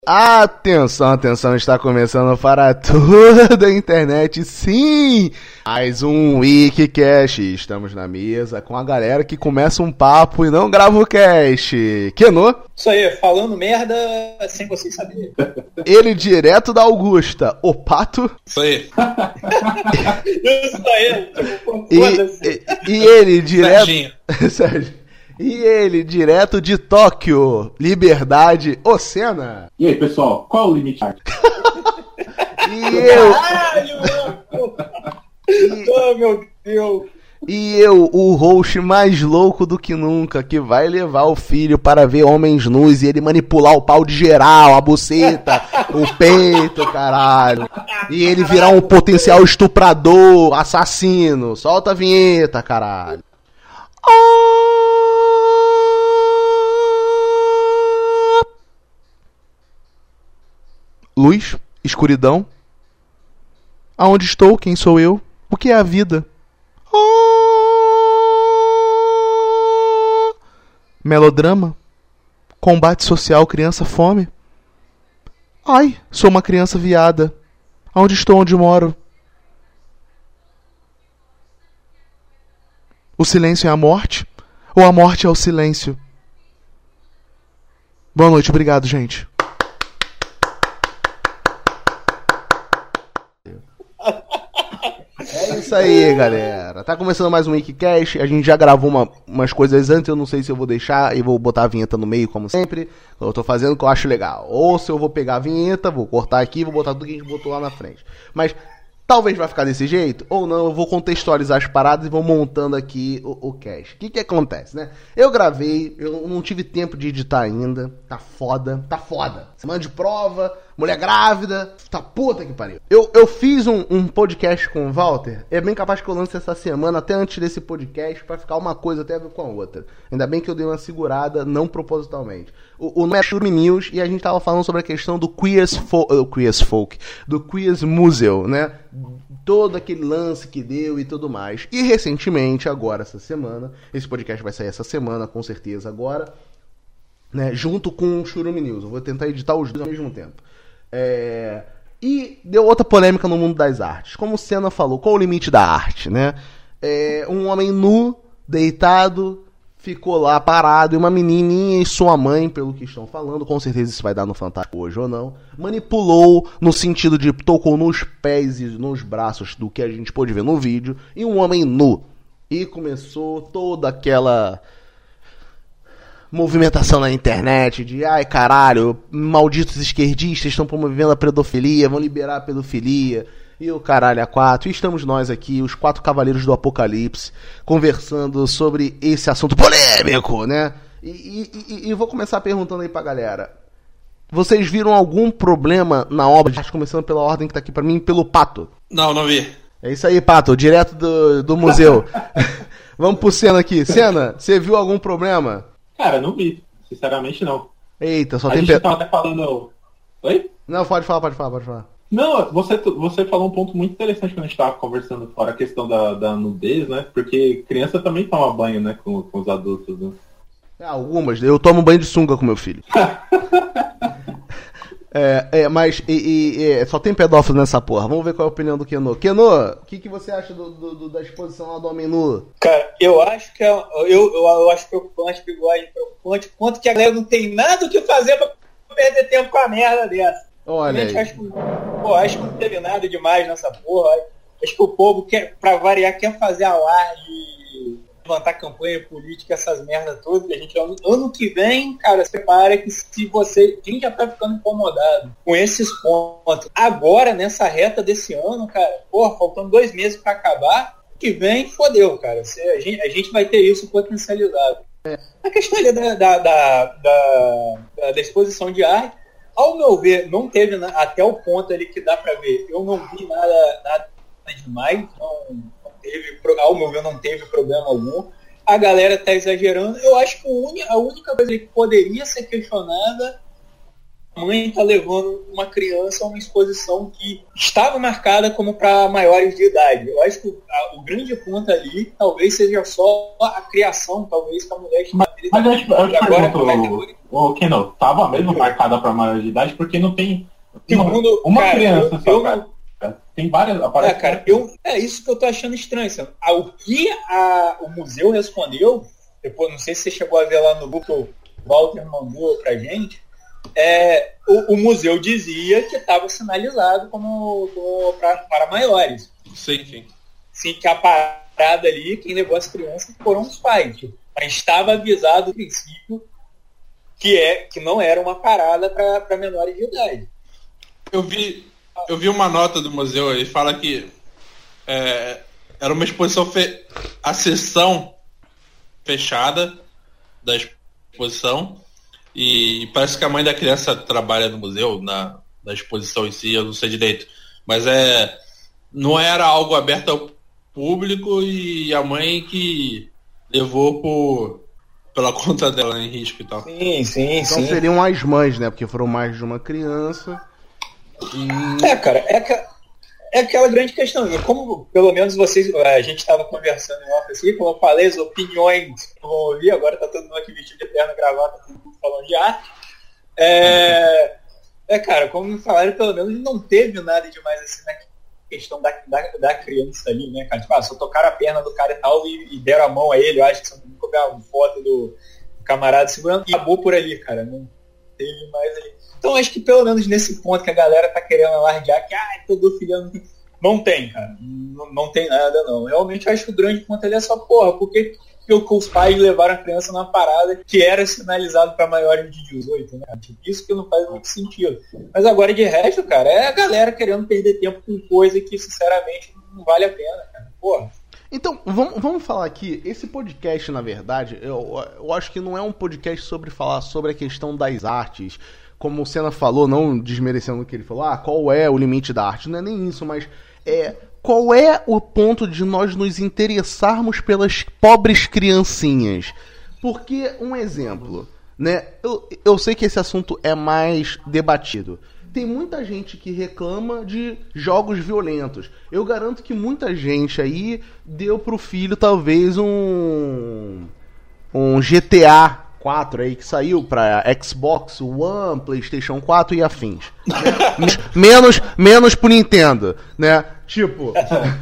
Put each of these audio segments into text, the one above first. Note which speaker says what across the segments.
Speaker 1: Atenção, atenção, está começando para toda a internet, sim! Mais um Wikicast, estamos na mesa com a galera que começa um papo e não grava o cast. Kenô?
Speaker 2: Isso aí, falando merda sem vocês saberem.
Speaker 1: Ele direto da Augusta, o Pato?
Speaker 2: Isso aí. Isso aí,
Speaker 1: e ele direto... Sérgio. E ele, direto de Tóquio, Liberdade, o Senna.
Speaker 3: E aí, pessoal, qual o limite?
Speaker 2: Oh, meu Deus.
Speaker 1: E eu, o host mais louco do que nunca, que vai levar o filho para ver homens nus e ele manipular o pau de geral, a buceta, o peito, caralho. E ele virar um potencial estuprador, assassino. Solta a vinheta, caralho. Luz, escuridão. Aonde estou? Quem sou eu? O que é a vida? Melodrama? Combate social, criança, fome? Ai, sou uma criança viada. Aonde estou? Onde moro? O silêncio é a morte? Ou a morte é o silêncio? Boa noite, obrigado, gente. É isso aí, galera. Tá começando mais um Wikicast. A gente já gravou umas coisas antes. Eu não sei se eu vou deixar e vou botar a vinheta no meio, como sempre. Eu tô fazendo o que eu acho legal. Ou se eu vou pegar a vinheta, vou cortar aqui, vou botar tudo que a gente botou lá na frente. Mas talvez vai ficar desse jeito, ou não, eu vou contextualizar as paradas e vou montando aqui o cast. O que acontece, né? Eu gravei, eu não tive tempo de editar ainda, tá foda. Semana de prova, mulher grávida, tá puta que pariu. Eu fiz um podcast com o Walter, é bem capaz que eu lance essa semana, até antes desse podcast, pra ficar uma coisa até a ver com a outra. Ainda bem que eu dei uma segurada, não propositalmente. O nome é Shurumi News e a gente tava falando sobre a questão do Queers Folk, do Queers Museu, né? Todo aquele lance que deu e tudo mais. E recentemente, agora, essa semana, esse podcast vai sair essa semana, com certeza agora, né? Junto com o Shurumi News. Eu vou tentar editar os dois ao mesmo tempo. E deu outra polêmica no mundo das artes. Como o Senna falou, qual o limite da arte, né? Um homem nu, deitado, ficou lá parado, e uma menininha e sua mãe, pelo que estão falando, com certeza isso vai dar no Fantástico hoje ou não, manipulou no sentido de tocou nos pés e nos braços do que a gente pôde ver no vídeo, e um homem nu. E começou toda aquela movimentação na internet de ai caralho, malditos esquerdistas estão promovendo a pedofilia, vão liberar a pedofilia e o caralho a quatro. E estamos nós aqui, os 4 cavaleiros do apocalipse, conversando sobre esse assunto polêmico, né? E vou começar perguntando aí pra galera, vocês viram algum problema na obra? Começando pela ordem que tá aqui pra mim, pelo Pato.
Speaker 2: Não vi.
Speaker 1: É isso aí, Pato, direto do museu. Vamos pro Senna aqui. Senna, você viu algum problema?
Speaker 3: Cara, não vi. Sinceramente, não.
Speaker 1: Eita, só
Speaker 3: a
Speaker 1: tem...
Speaker 3: gente tava até falando... Oi?
Speaker 1: Não, pode falar.
Speaker 3: Não, você falou um ponto muito interessante quando a gente tava conversando fora, a questão da nudez, né? Porque criança também toma banho, né? Com os adultos, né?
Speaker 1: Algumas. Eu tomo banho de sunga com meu filho. Mas só tem pedófilo nessa porra. Vamos ver qual é a opinião do Kenô. Kenô, o que você acha da exposição lá do homem nu?
Speaker 2: Cara, eu acho que eu acho preocupante, preocupante, quanto que a galera não tem nada o que fazer pra perder tempo com a merda dessa.
Speaker 1: Olha aí.
Speaker 2: Acho que não teve nada demais nessa porra. Acho que o povo quer, pra variar, quer fazer alarde, levantar campanha política, essas merdas todas. A gente, ano que vem, cara, se prepara que se você... A gente já tá ficando incomodado com esses pontos. Agora, nessa reta desse ano, cara, porra, faltando 2 meses pra acabar, que vem, fodeu, cara. A gente vai ter isso potencializado. A questão ali da exposição de arte, ao meu ver, não teve até o ponto ali que dá pra ver. Eu não vi nada demais, ao meu ver, não teve problema algum. A galera tá exagerando. Eu acho que a única coisa que poderia ser questionada mãe está levando uma criança a uma exposição que estava marcada como para maiores de idade. Eu acho que o grande ponto ali talvez seja só a criação, talvez que a mulher...
Speaker 3: Mas eu te pergunto, o Keno, estava mesmo marcada para maiores de idade porque não tem uma cara, criança só, cara. Tem várias...
Speaker 2: cara, é isso que eu tô achando estranho. Sabe? O que o museu respondeu, depois, não sei se você chegou a ver lá no grupo, o Walter mandou pra gente, o museu dizia que estava sinalizado como para maiores.
Speaker 4: Sim.
Speaker 2: Sim, que a parada ali, quem levou as crianças foram os pais. Mas estava avisado no princípio que não era uma parada para menores de idade.
Speaker 4: Eu vi uma nota do museu, ele fala que era uma exposição, a sessão fechada da exposição, e parece que a mãe da criança trabalha no museu, na exposição em si, eu não sei direito, mas não era algo aberto ao público, e a mãe que levou pela conta dela em risco e tal.
Speaker 2: Sim.
Speaker 1: Então seriam as mães, né? Porque foram mais de uma criança.
Speaker 2: Cara, é aquela grande questão. Como, pelo menos, a gente estava conversando em off assim, como eu falei, as opiniões que vão ouvir, agora tá todo mundo aqui vestido de terno, gravata, todo mundo falando de arte. Cara, como me falaram, pelo menos não teve nada demais assim na questão da criança ali, né, cara? Tipo, só tocaram a perna do cara e tal e deram a mão a ele. Eu acho que se não pegar uma foto do camarada segurando, e acabou por ali, cara. Não teve mais ali. Então acho que pelo menos nesse ponto que a galera tá querendo alardear que pedofilia não tem, cara. Não tem nada, não. Realmente acho que o grande ponto ali é só, porque os pais levaram a criança numa parada que era sinalizado para maiores de 18, né? Tipo, isso que não faz muito sentido. Mas agora de resto, cara, é a galera querendo perder tempo com coisa que sinceramente não vale a pena, cara. Porra.
Speaker 1: Então, vamos falar aqui, esse podcast, na verdade, eu acho que não é um podcast sobre falar sobre a questão das artes, como o Senna falou, não desmerecendo o que ele falou, qual é o limite da arte, não é nem isso, mas qual é o ponto de nós nos interessarmos pelas pobres criancinhas? Porque, um exemplo, né, eu sei que esse assunto é mais debatido. Tem muita gente que reclama de jogos violentos. Eu garanto que muita gente aí deu pro filho talvez um GTA 4 aí que saiu pra Xbox One, PlayStation 4 e afins. menos pro Nintendo, né? Tipo,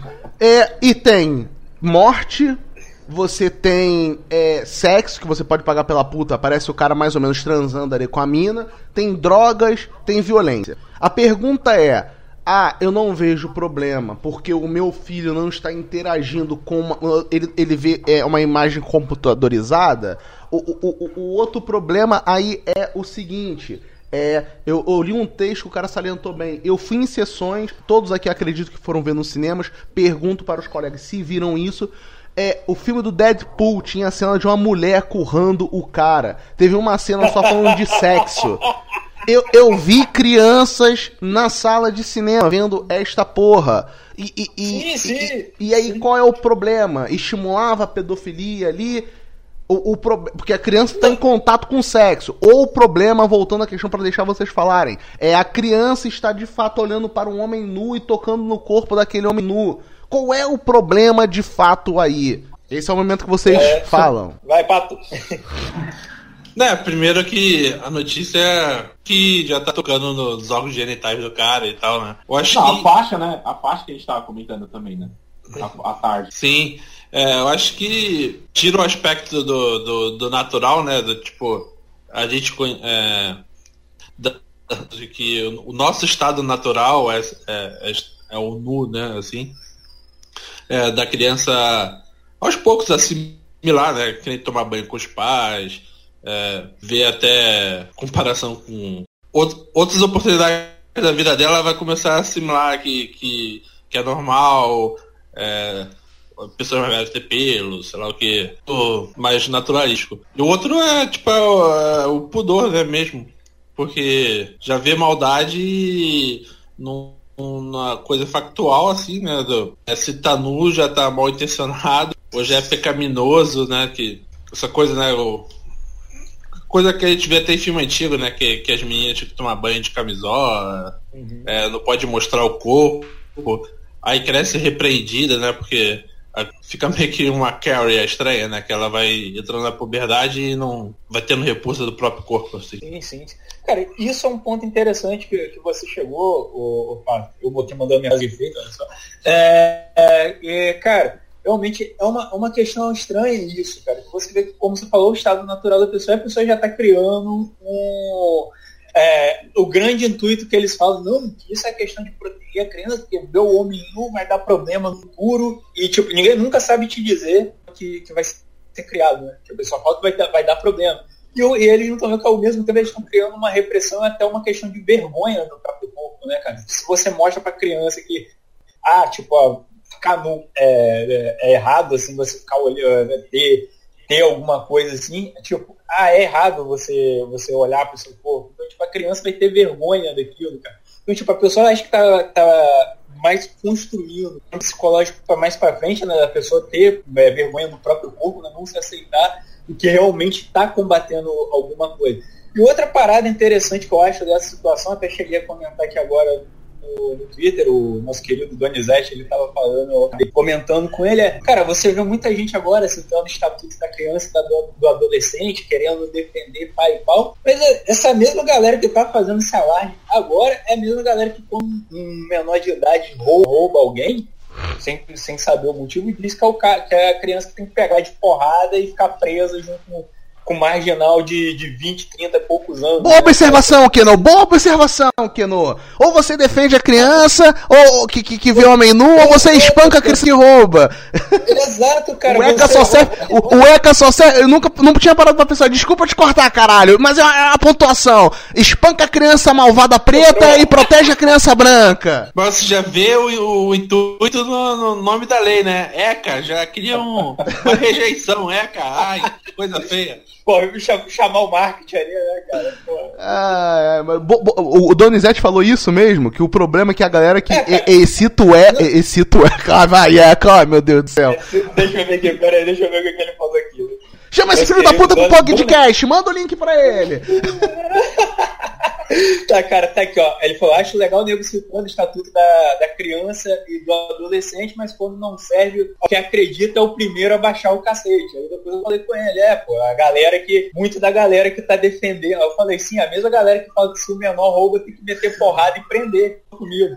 Speaker 1: e tem morte, você tem sexo, que você pode pagar pela puta, aparece o cara mais ou menos transando ali com a mina, tem drogas, tem violência. A pergunta é, eu não vejo problema, porque o meu filho não está interagindo com ele vê uma imagem computadorizada. O outro problema aí é o seguinte, eu li um texto que o cara salientou bem. Eu fui em sessões, todos aqui acredito que foram ver nos cinemas, pergunto para os colegas se viram isso. O filme do Deadpool tinha a cena de uma mulher currando o cara. Teve uma cena só falando de sexo. Eu vi crianças na sala de cinema vendo esta porra. E aí, qual é o problema? Estimulava a pedofilia ali. Porque a criança está em contato com o sexo. Ou o problema, voltando à questão para deixar vocês falarem, a criança está de fato olhando para um homem nu e tocando no corpo daquele homem nu. Qual é o problema de fato aí? Esse é o momento que vocês falam.
Speaker 2: Vai, Pato.
Speaker 4: Primeiro que a notícia é que já tá tocando nos órgãos genitais do cara e tal, né? Eu acho que...
Speaker 3: a faixa, né? A faixa que a gente tava comentando também, né? À tarde.
Speaker 4: Sim. Eu acho que tira o aspecto do natural, né? Do tipo, a gente de que o nosso estado natural é o nu, né? Assim, da criança aos poucos assimilar, né? Que nem tomar banho com os pais, ver até comparação com outras oportunidades da vida dela, vai começar a assimilar que é normal. Pessoas mais velhas ter pelo, sei lá o que, mais naturalístico. E o outro o pudor, né, mesmo. Porque já vê maldade numa coisa factual, assim, né? Se tá nu, já tá mal intencionado, ou já é pecaminoso, né? Que essa coisa, né? coisa que a gente vê até em filme antigo, né? Que as meninas tinham que tomar banho de camisola, não pode mostrar o corpo. Aí cresce repreendida, né? Porque fica meio que uma Carrie estranha, né? Que ela vai entrando na puberdade e não vai tendo repulsa do próprio corpo. Assim.
Speaker 2: Sim. Cara, isso é um ponto interessante que você chegou, eu vou te mandar uma mensagem feita, olha só. Cara, realmente é uma questão estranha isso, cara. Você vê que, como você falou, o estado natural da pessoa, a pessoa já está criando o grande intuito que eles falam, não, isso é questão de proteger a criança, porque ver o homem nu vai dar problema no futuro, e tipo, ninguém nunca sabe te dizer que vai ser criado, né? Que a pessoa fala que vai dar problema. E eles não estão vendo que ao mesmo tempo eles estão criando uma repressão, até uma questão de vergonha do próprio corpo, né, cara? Se você mostra pra criança que, ficar nu é errado, assim, você ficar olhando, ter alguma coisa assim, tipo, é errado você olhar pro seu corpo. Então, tipo, a criança vai ter vergonha daquilo, cara. Então, tipo, a pessoa acho que tá mais construindo um psicológico mais pra frente, né, da pessoa ter vergonha do próprio corpo, né, não se aceitar o que realmente está combatendo alguma coisa. E outra parada interessante que eu acho dessa situação, até cheguei a comentar aqui agora no Twitter, o nosso querido Donizete, ele estava falando, comentando com ele, cara, você vê muita gente agora citando o estatuto da criança e do adolescente, querendo defender pai e pau, mas essa mesma galera que está fazendo esse alarme agora é a mesma galera que quando um menor de idade rouba alguém, sem saber o motivo, e diz que é a criança que tem que pegar de porrada e ficar presa junto com marginal de 20, 30 e poucos anos.
Speaker 1: Boa observação, Keno. Boa observação, Keno. Ou você defende a criança, ou que vê homem nu, ou você espanca a criança que rouba.
Speaker 2: Exato, cara.
Speaker 1: O ECA só serve... Eu nunca tinha parado pra pensar. Desculpa te cortar, caralho. Mas é a pontuação. Espanca a criança malvada preta e protege a criança branca.
Speaker 4: Mas você já vê o intuito no nome da lei, né? ECA, já cria uma rejeição. ECA, ai, que coisa feia.
Speaker 2: Pô, chamar o marketing ali, né, cara?
Speaker 1: Mas o Donizete falou isso mesmo, que o problema é que a galera que excita o ECA, vai, ECA, ai meu Deus do céu.
Speaker 2: Deixa eu ver aqui, peraí, deixa eu ver o que ele falou aqui.
Speaker 1: Chama esse filho da puta pro podcast, manda o link pra ele.
Speaker 2: Tá, cara, tá aqui, ó. Ele falou, acho legal o nego citando o estatuto da criança e do adolescente, mas quando não serve, o que acredita é o primeiro a baixar o cacete. Aí depois eu falei com ele, muito da galera que tá defendendo. Aí eu falei, sim, a mesma galera que fala que se o menor rouba tem que meter porrada e prender comigo.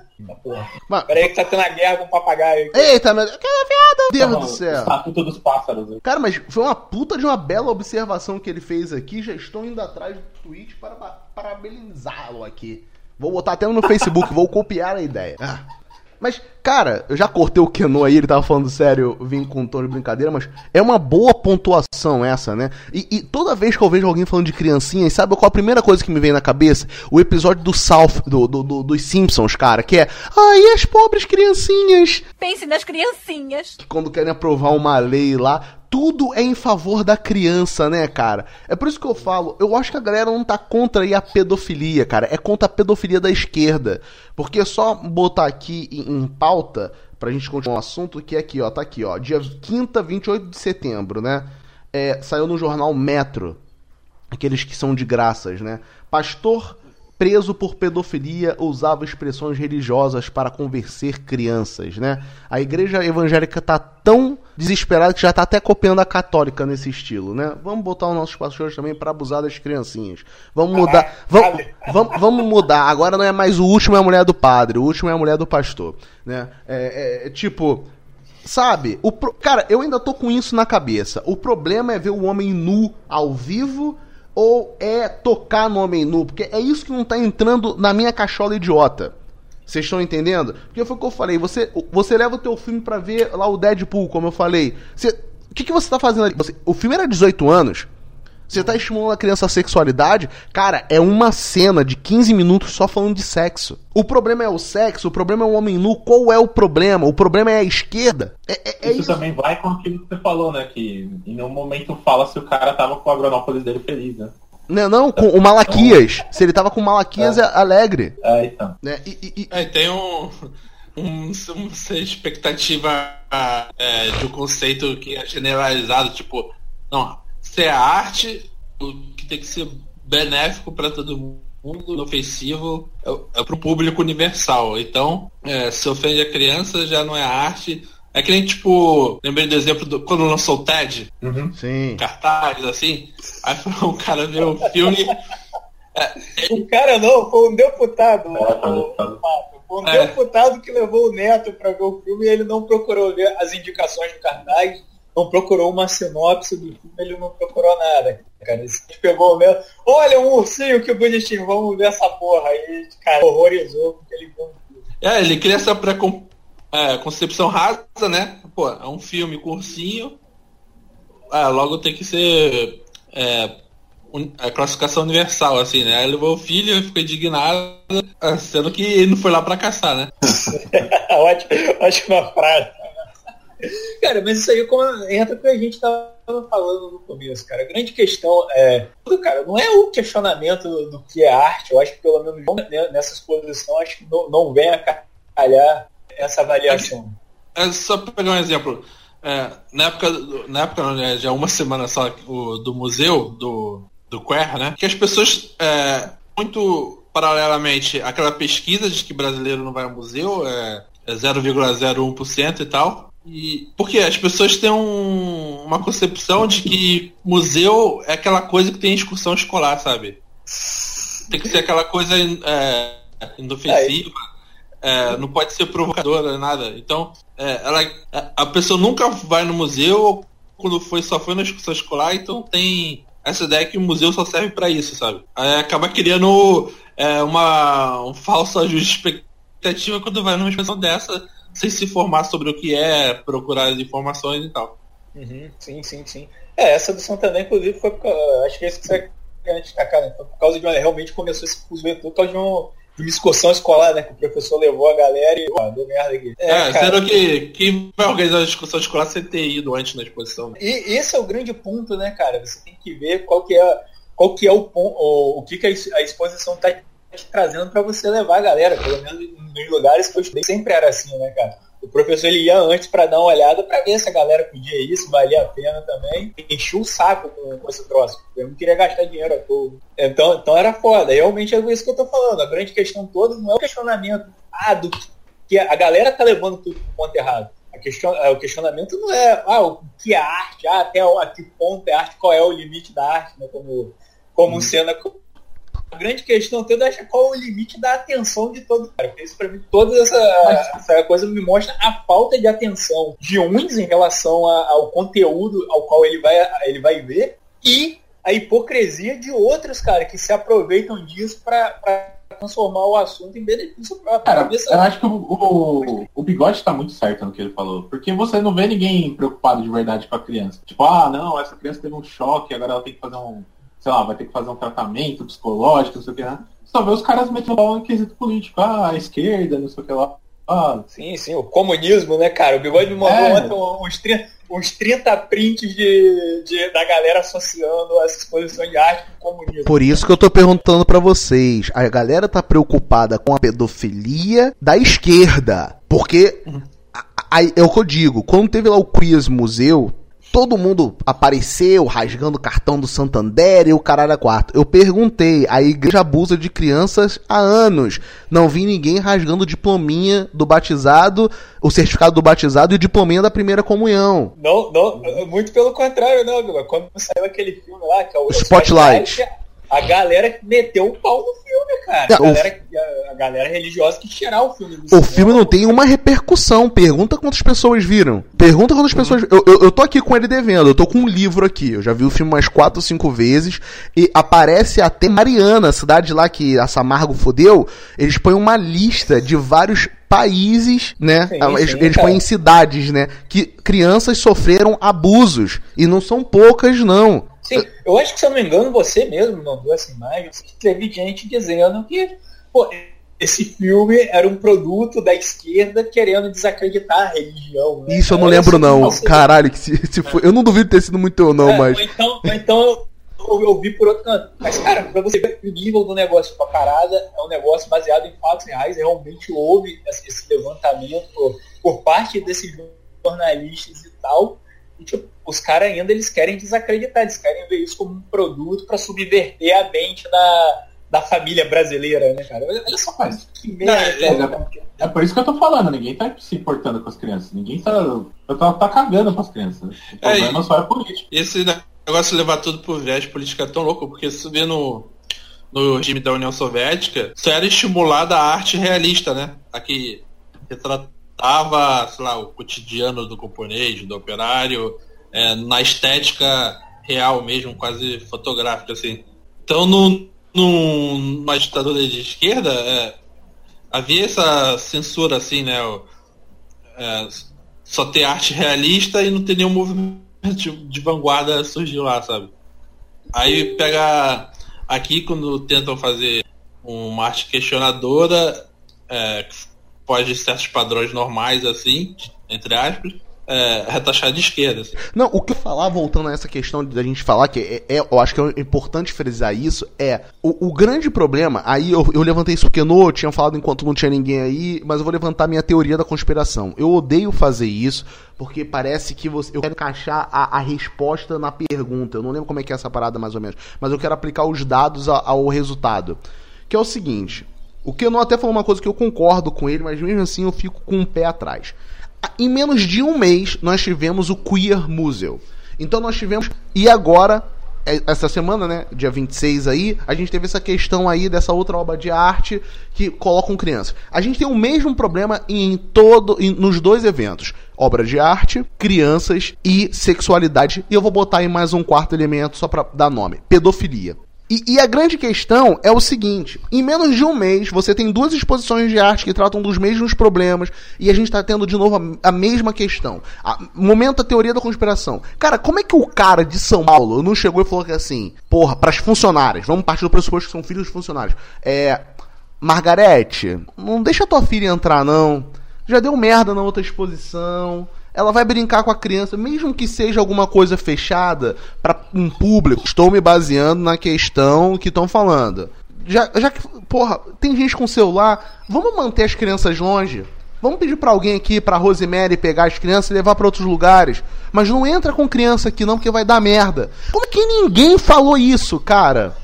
Speaker 2: Peraí que tá tendo a guerra com o papagaio.
Speaker 1: Eita, meu Deus, que viado, Deus do céu.
Speaker 3: Estatuto dos pássaros. Né?
Speaker 1: Cara, mas foi uma puta de uma bela observação que ele fez aqui. Já estou indo atrás do tweet para parabenizá-lo aqui. Vou botar até no Facebook, vou copiar a ideia. Mas, cara, eu já cortei o Keno aí, ele tava falando sério, vim com um tom de brincadeira, mas é uma boa pontuação essa, né? E toda vez que eu vejo alguém falando de criancinhas, sabe qual a primeira coisa que me vem na cabeça? O episódio do South, dos Simpsons, cara, que é, e as pobres criancinhas?
Speaker 5: Pense nas criancinhas.
Speaker 1: Que quando querem aprovar uma lei lá, tudo é em favor da criança, né, cara? É por isso que eu falo, eu acho que a galera não tá contra aí a pedofilia, cara. É contra a pedofilia da esquerda. Porque é só botar aqui em pauta, pra gente continuar o assunto, que é aqui, ó, tá aqui, ó. Dia 5º, 28 de setembro, né? Saiu no jornal Metro, aqueles que são de graças, né? Pastor preso por pedofilia usava expressões religiosas para convencer crianças, né? A igreja evangélica tá tão desesperada que já tá até copiando a católica nesse estilo, né? Vamos botar os nossos pastores também para abusar das criancinhas. Vamos mudar. Vamos mudar. Agora não é mais o último é a mulher do padre, o último é a mulher do pastor, né? Tipo, sabe? Cara, eu ainda tô com isso na cabeça. O problema é ver o homem nu ao vivo ou é tocar no homem nu? Porque é isso que não tá entrando na minha cachola idiota. Vocês estão entendendo? Porque foi o que eu falei. Você leva o teu filme pra ver lá o Deadpool, como eu falei. O que você tá fazendo ali? O filme era 18 anos. Você tá estimulando a criança a sexualidade. Cara, é uma cena de 15 minutos só falando de sexo. O problema é o sexo, o problema é o homem nu. Qual é o problema? O problema é a esquerda.
Speaker 3: Isso também vai com aquilo que você falou, né? Que em nenhum momento fala se o cara tava com a Agronópolis dele feliz, né?
Speaker 1: Não, com o Malaquias. Se ele tava com o Malaquias alegre.
Speaker 3: Então.
Speaker 1: Né?
Speaker 4: Tem uma expectativa de um conceito que é generalizado, tipo, não, se é arte, que tem que ser benéfico para todo mundo, inofensivo, é pro público universal. Então, se ofende a criança, já não é arte. É que nem, tipo, lembrei do exemplo quando lançou o TED,
Speaker 1: Sim.
Speaker 4: cartaz, assim, aí foi um cara ver o filme.
Speaker 2: O cara não, foi um deputado. Foi um deputado que levou o neto para ver o filme e ele não procurou ver as indicações do cartaz, não procurou uma sinopse do filme, ele não procurou nada. Cara, ele pegou o neto, olha um ursinho que bonitinho, vamos ver essa porra. Aí, cara, horrorizou porque ele viu.
Speaker 4: Ele cria essa concepção rasa, né? Pô, é um filme com ursinho, logo tem que ser a classificação universal, assim, né? Aí levou o filho, ficou indignado, sendo que ele não foi lá pra caçar, né?
Speaker 2: Ótima frase. Cara, mas isso aí entra com o que a gente tava falando no começo, cara. A grande questão cara, não é o questionamento do que é arte. Eu acho que pelo menos nessa exposição, acho que não vem a calhar essa avaliação.
Speaker 4: Só pra pegar um exemplo. Na época não, né, já uma semana só do museu, do Queer, né? Que as pessoas, muito paralelamente, aquela pesquisa de que brasileiro não vai ao museu, é 0,01% e tal. Porque as pessoas têm uma concepção de que museu é aquela coisa que tem excursão escolar, sabe? Tem que ser aquela coisa inofensiva, não pode ser provocadora, nada. Então, a pessoa nunca vai no museu quando só foi na excursão escolar, então tem essa ideia que o museu só serve pra isso, sabe? Aí acaba criando uma falsa justificativa quando vai numa exposição dessa, sem se informar sobre o que é, procurar as informações e tal.
Speaker 2: Sim. Essa do Santander, inclusive, foi acho que é isso que você quer destacar, né? Foi por causa de realmente começou esse fuso por causa de uma excursão escolar, né? Que o professor levou a galera e deu merda aqui.
Speaker 4: Sendo que quem vai organizar a excursão escolar sem ter ido antes na exposição. Né?
Speaker 2: E esse é o grande ponto, né, cara? Você tem que ver qual que é o ponto, o que a exposição tá te trazendo para você levar a galera, pelo menos nos lugares que eu estudei sempre era assim, né, cara? O professor ele ia antes para dar uma olhada para ver se a galera podia ir, se valia a pena também. Enchia o saco com esse troço. Eu não queria gastar dinheiro à toa. Então era foda. Realmente é isso que eu tô falando. A grande questão toda não é o questionamento do que a galera tá levando tudo pro ponto errado. O questionamento não é o que é arte, até a que ponto é arte, qual é o limite da arte, né? Como cena. A grande questão toda é qual é o limite da atenção de todo cara. Porque isso, pra mim, toda essa coisa me mostra a falta de atenção de uns em relação ao conteúdo ao qual ele vai ver e a hipocrisia de outros, cara, que se aproveitam disso pra transformar o assunto em benefício próprio.
Speaker 3: Cara, eu acho que o Bigode tá muito certo no que ele falou. Porque você não vê ninguém preocupado de verdade com a criança. Tipo, não, essa criança teve um choque, agora ela tem que fazer vai ter que fazer um tratamento psicológico, não sei o que lá. Só vê os caras metendo lá um quesito político. A esquerda, não sei o que lá.
Speaker 2: Sim, o comunismo, né, cara? O Bigode me mandou ontem uns 30 prints da galera associando essa exposição de arte com o comunismo.
Speaker 1: Por isso que eu tô perguntando pra vocês. A galera tá preocupada com a pedofilia da esquerda. Porque, é o que eu digo, quando teve lá o Quiz Museu, todo mundo apareceu rasgando o cartão do Santander e o caralho a quatro. Eu perguntei, a igreja abusa de crianças há anos. Não vi ninguém rasgando o diplominha do batizado, o certificado do batizado e o diplominha da primeira comunhão.
Speaker 2: Não, muito pelo contrário, não, Guga. Quando saiu aquele filme lá, que é o
Speaker 1: Spotlight,
Speaker 2: a galera meteu o pau no filme, cara. A galera religiosa que tirar o filme do cinema.
Speaker 1: O filme não tem uma repercussão. Pergunta quantas pessoas viram. Pergunta quantas pessoas... Eu tô aqui com ele devendo. Eu tô com um livro aqui. Eu já vi o filme umas 4 ou 5 vezes. E aparece até Mariana, a cidade lá que a Samargo fodeu. Eles põem uma lista de vários países, né? Eles põem em cidades, né? Que crianças sofreram abusos. E não são poucas, não.
Speaker 2: Sim, eu acho que, se eu não me engano, você mesmo mandou essa imagem. Teve gente dizendo que esse filme era um produto da esquerda querendo desacreditar a religião. Né?
Speaker 1: Isso eu não lembro, não. Caralho, que se foi... Eu não duvido ter sido muito eu, não, mas...
Speaker 2: Então eu vi por outro canto. Mas, cara, pra você ver o nível do negócio pra parada, é um negócio baseado em fatos reais. Realmente houve esse levantamento por parte desses jornalistas e tal. tipo, os caras ainda eles querem desacreditar, eles querem ver isso como um produto para subverter a mente da família brasileira, né, cara? Olha só,
Speaker 3: Mas,
Speaker 2: que merda.
Speaker 3: é por isso que eu tô falando, ninguém tá se importando com as crianças, ninguém tá cagando com as crianças. O problema só é político.
Speaker 4: E esse negócio de levar tudo pro viés político é tão louco, porque se vê no regime da União Soviética, só era estimulada a arte realista, né? A que retratava, sei lá, o cotidiano do camponês, do operário, na estética real mesmo, quase fotográfica, assim. Então, numa ditadura de esquerda, havia essa censura, assim, né? Só ter arte realista e não ter nenhum movimento de vanguarda surgiu lá, sabe? Aí pega aqui, quando tentam fazer uma arte questionadora, que foge de certos padrões normais, assim, entre aspas, é taxado de esquerda. Assim.
Speaker 1: Não, o que eu falar, voltando a essa questão da gente falar, que eu acho que é importante frisar isso, o grande problema, aí eu levantei isso porque eu tinha falado enquanto não tinha ninguém aí, mas eu vou levantar minha teoria da conspiração. Eu odeio fazer isso, porque parece que eu quero encaixar a resposta na pergunta. Eu não lembro como é que é essa parada mais ou menos, mas eu quero aplicar os dados ao resultado. Que é o seguinte, o Keanu até falou uma coisa que eu concordo com ele, mas mesmo assim eu fico com um pé atrás. Em menos de um mês, nós tivemos o Queer Museu. Então nós tivemos... E agora, essa semana, né, dia 26 aí, a gente teve essa questão aí dessa outra obra de arte que colocam crianças. A gente tem o mesmo problema nos dois eventos. Obra de arte, crianças e sexualidade. E eu vou botar aí mais um quarto elemento só pra dar nome. Pedofilia. E a grande questão é o seguinte, em menos de um mês você tem 2 exposições de arte que tratam dos mesmos problemas e a gente está tendo de novo a mesma questão. Momento da teoria da conspiração. Cara, como é que o cara de São Paulo não chegou e falou que assim, porra, para as funcionárias, vamos partir do pressuposto que são filhos dos funcionários, Margarete, não deixa tua filha entrar não, já deu merda na outra exposição... Ela vai brincar com a criança, mesmo que seja alguma coisa fechada para um público. Estou me baseando na questão que estão falando. Já que, porra, tem gente com celular, vamos manter as crianças longe. Vamos pedir para alguém aqui, pra Rosemary, pegar as crianças e levar para outros lugares. Mas não entra com criança aqui não, porque vai dar merda. Como é que ninguém falou isso, cara?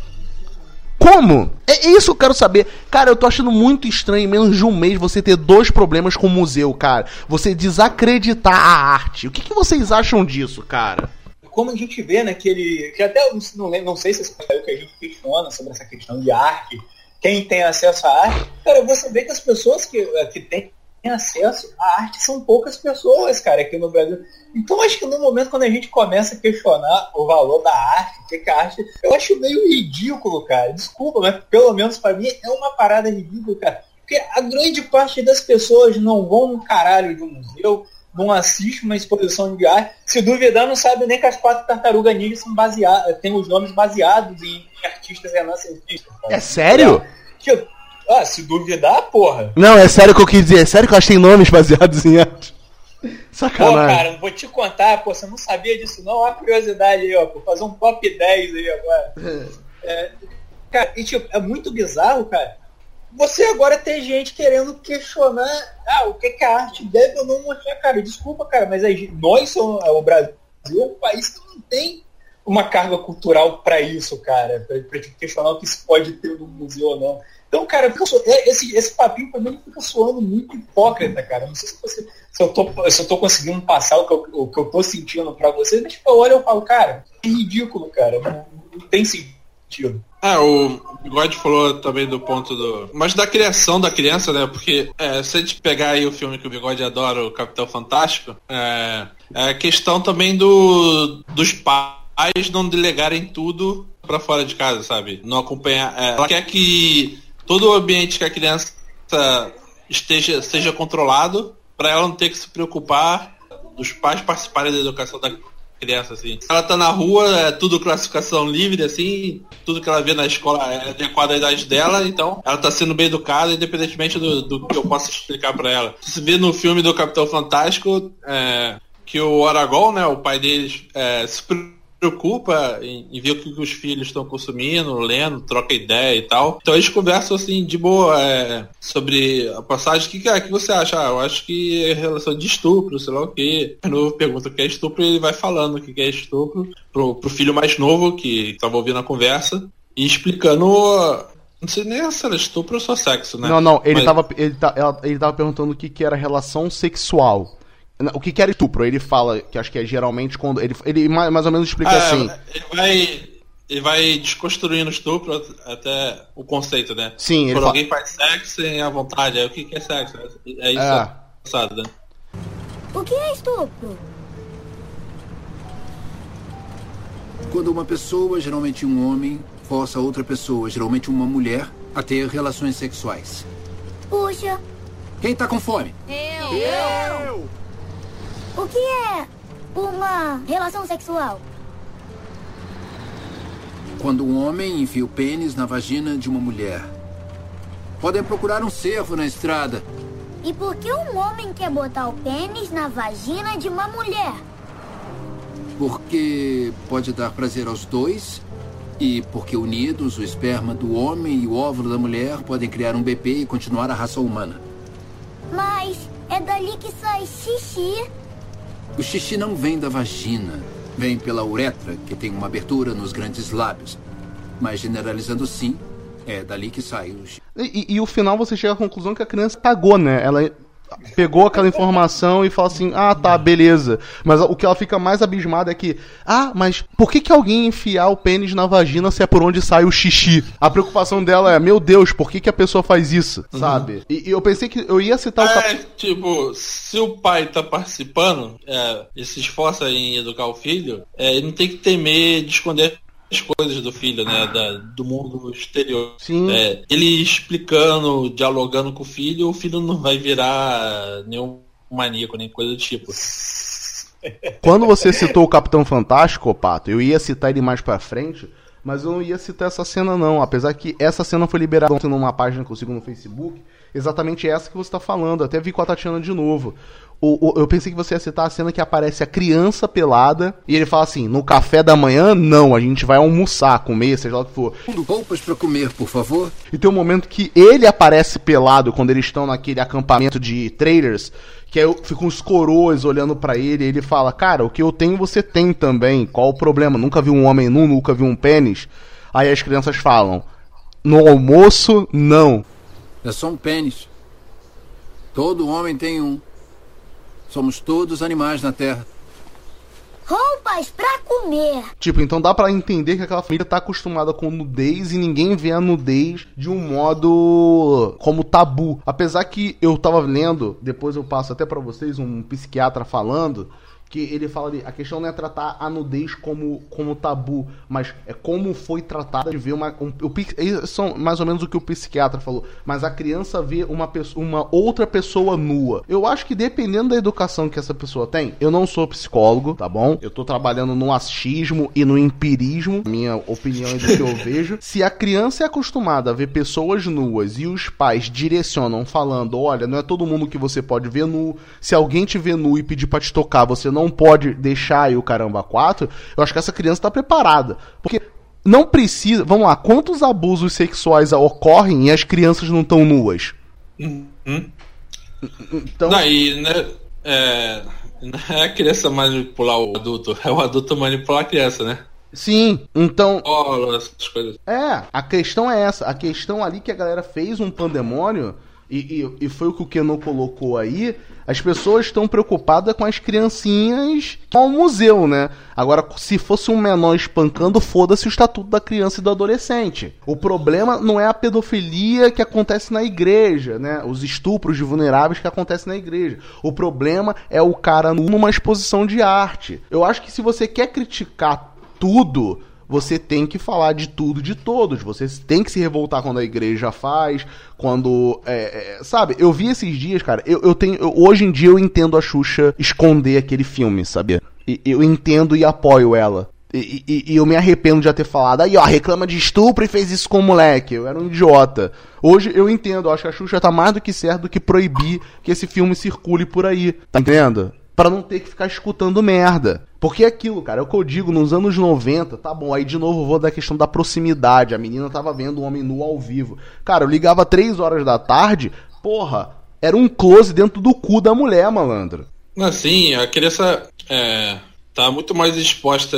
Speaker 1: Como? É isso que eu quero saber. Cara, eu tô achando muito estranho em menos de um mês você ter 2 problemas com o museu, cara. Você desacreditar a arte. O que vocês acham disso, cara?
Speaker 2: Como a gente vê naquele... Que até não sei se é o que a gente questiona sobre essa questão de arte. Quem tem acesso à arte. Cara, você vê que as pessoas que têm acesso à arte são poucas pessoas, cara, aqui no Brasil. Então acho que no momento quando a gente começa a questionar o valor da arte, o que é arte, eu acho meio ridículo, cara. Desculpa, mas pelo menos pra mim é uma parada ridícula, cara. Porque a grande parte das pessoas não vão no caralho de um museu, não assiste uma exposição de arte. Se duvidar, não sabe nem que as 4 tartarugas ninja são têm os nomes baseados em artistas renascentistas.
Speaker 1: É sério?
Speaker 2: Se duvidar, porra.
Speaker 1: Não, é sério que eu quis dizer. É sério que eu achei nomes baseados em arte. Sacanagem.
Speaker 2: Pô, cara, não vou te contar, pô, você não sabia disso não. Olha a curiosidade aí, ó. Vou fazer um top 10 aí agora. Cara, e tipo, é muito bizarro, cara. Você agora tem gente querendo questionar o que a arte deve ou não mostrar, cara. Desculpa, cara, mas nós somos o Brasil, é um país que não tem uma carga cultural pra isso, cara. Pra questionar o que se pode ter no museu ou não. Então, cara, esse papinho pra mim fica soando muito hipócrita, cara. Não sei se eu tô conseguindo passar o que eu tô sentindo pra vocês, mas tipo, eu olho e eu falo, cara, que ridículo, cara. Não tem sentido.
Speaker 4: O Bigode falou também do ponto mas da criação da criança, né? Porque se a gente pegar aí o filme que o Bigode adora, o Capitão Fantástico, é a questão também dos pais não delegarem tudo pra fora de casa, sabe? Não acompanhar. Ela quer que todo o ambiente que a criança seja controlado para ela não ter que se preocupar dos pais participarem da educação da criança, assim. Ela tá na rua, é tudo classificação livre, assim, tudo que ela vê na escola é adequado à idade dela, então ela tá sendo bem educada, independentemente do que eu possa explicar para ela. Você vê no filme do Capitão Fantástico que o Aragorn, né, o pai deles, se preocupa em ver o que os filhos estão consumindo, lendo, troca ideia e tal. Então eles conversam assim de boa sobre a passagem. O que você acha? Eu acho que é relação de estupro, sei lá o quê. Eu pergunto o que é estupro e ele vai falando o que é estupro pro filho mais novo que estava ouvindo a conversa e explicando. Não sei nem se era estupro ou só sexo, né?
Speaker 1: Não, ele tava perguntando o que era relação sexual. O que era estupro? Ele fala que acho que é geralmente quando. Ele mais ou menos explica assim.
Speaker 4: Ele vai desconstruindo o estupro até o conceito, né?
Speaker 1: Sim, ele
Speaker 4: quando alguém faz sexo sem a vontade, o que é sexo? É isso, passado, né?
Speaker 6: O que é estupro?
Speaker 7: Quando uma pessoa, geralmente um homem, força outra pessoa, geralmente uma mulher, a ter relações sexuais.
Speaker 6: Puxa.
Speaker 7: Quem tá com fome?
Speaker 6: Eu! O que é uma relação sexual?
Speaker 7: Quando um homem enfia o pênis na vagina de uma mulher. Podem procurar um cervo na estrada.
Speaker 6: E por que um homem quer botar o pênis na vagina de uma mulher?
Speaker 7: Porque pode dar prazer aos dois. E porque unidos, o esperma do homem e o óvulo da mulher podem criar um bebê e continuar a raça humana.
Speaker 6: Mas é dali que sai xixi.
Speaker 7: O xixi não vem da vagina. Vem pela uretra, que tem uma abertura nos grandes lábios. Mas generalizando sim, é dali que sai o xixi.
Speaker 1: E o final você chega à conclusão que a criança cagou, né? Ela pegou aquela informação e fala assim, tá, beleza. Mas o que ela fica mais abismada é que, mas por que alguém enfiar o pênis na vagina se é por onde sai o xixi? A preocupação dela é, meu Deus, por que a pessoa faz isso, sabe? E eu pensei que eu ia citar
Speaker 4: tipo, se o pai tá participando e se esforça em educar o filho, ele não tem que temer de esconder as coisas do filho, né, do mundo exterior.
Speaker 1: Sim.
Speaker 4: Ele explicando, dialogando com o filho não vai virar nenhum maníaco, nem coisa do tipo.
Speaker 1: Quando você citou o Capitão Fantástico, Pato, eu ia citar ele mais pra frente, mas eu não ia citar essa cena não, apesar que essa cena foi liberada ontem numa página que eu sigo no Facebook, exatamente essa que você tá falando, até vi com a Tatiana de novo. Eu pensei que você ia citar a cena que aparece a criança pelada e ele fala assim, no café da manhã, não, a gente vai almoçar, comer, seja lá o que for.
Speaker 7: Roupas pra comer, por favor.
Speaker 1: E tem um momento que ele aparece pelado quando eles estão naquele acampamento de trailers, que aí ficam uns coroas olhando pra ele e ele fala, cara, o que eu tenho você tem também, qual o problema? Nunca vi um homem nu, nunca vi um pênis? Aí as crianças falam, no almoço, não.
Speaker 7: É só um pênis. Todo homem tem um. Somos todos animais na Terra.
Speaker 6: Roupas pra comer.
Speaker 1: Tipo, então dá pra entender que aquela família tá acostumada com nudez e ninguém vê a nudez de um modo como tabu. Apesar que eu tava lendo, depois eu passo até pra vocês, um psiquiatra falando, que ele fala ali, a questão não é tratar a nudez como tabu, mas é como foi tratada de ver isso é mais ou menos o que o psiquiatra falou, mas a criança vê uma outra pessoa nua. Eu acho que dependendo da educação que essa pessoa tem, eu não sou psicólogo, tá bom? Eu tô trabalhando no achismo e no empirismo, minha opinião é do que eu vejo. Se a criança é acostumada a ver pessoas nuas e os pais direcionam falando, olha, não é todo mundo que você pode ver nu, se alguém te vê nu e pedir pra te tocar, você não pode deixar aí o caramba 4, eu acho que essa criança tá preparada. Porque não precisa... Vamos lá, quantos abusos sexuais ocorrem e as crianças não estão nuas? Então...
Speaker 4: Daí, né, não é a criança manipular o adulto, é o adulto manipular a criança, né?
Speaker 1: Sim, então...
Speaker 4: essas coisas.
Speaker 1: A questão é essa. A questão ali que a galera fez um pandemônio... E foi o que o Keno colocou aí. As pessoas estão preocupadas com as criancinhas que vão ao museu, né? Agora, se fosse um menor espancando, foda-se o estatuto da criança e do adolescente. O problema não é a pedofilia que acontece na igreja, né? Os estupros de vulneráveis que acontecem na igreja. O problema é o cara numa exposição de arte. Eu acho que se você quer criticar tudo... Você tem que falar de tudo, de todos. Você tem que se revoltar quando a igreja faz, quando... sabe, eu vi esses dias, cara, hoje em dia eu entendo a Xuxa esconder aquele filme, sabia? Eu entendo e apoio ela. E eu me arrependo de já ter falado, aí ó, reclama de estupro e fez isso com o moleque. Eu era um idiota. Hoje eu entendo, eu acho que a Xuxa tá mais do que certo do que proibir que esse filme circule por aí. Tá entendendo? Pra não ter que ficar escutando merda. Porque é aquilo, cara, é o que eu digo, nos anos 90, tá bom, aí de novo eu vou da questão da proximidade, a menina tava vendo um homem nu ao vivo. Cara, eu ligava 3 horas da tarde, porra, era um close dentro do cu da mulher, malandro.
Speaker 4: Assim, a criança tá muito mais exposta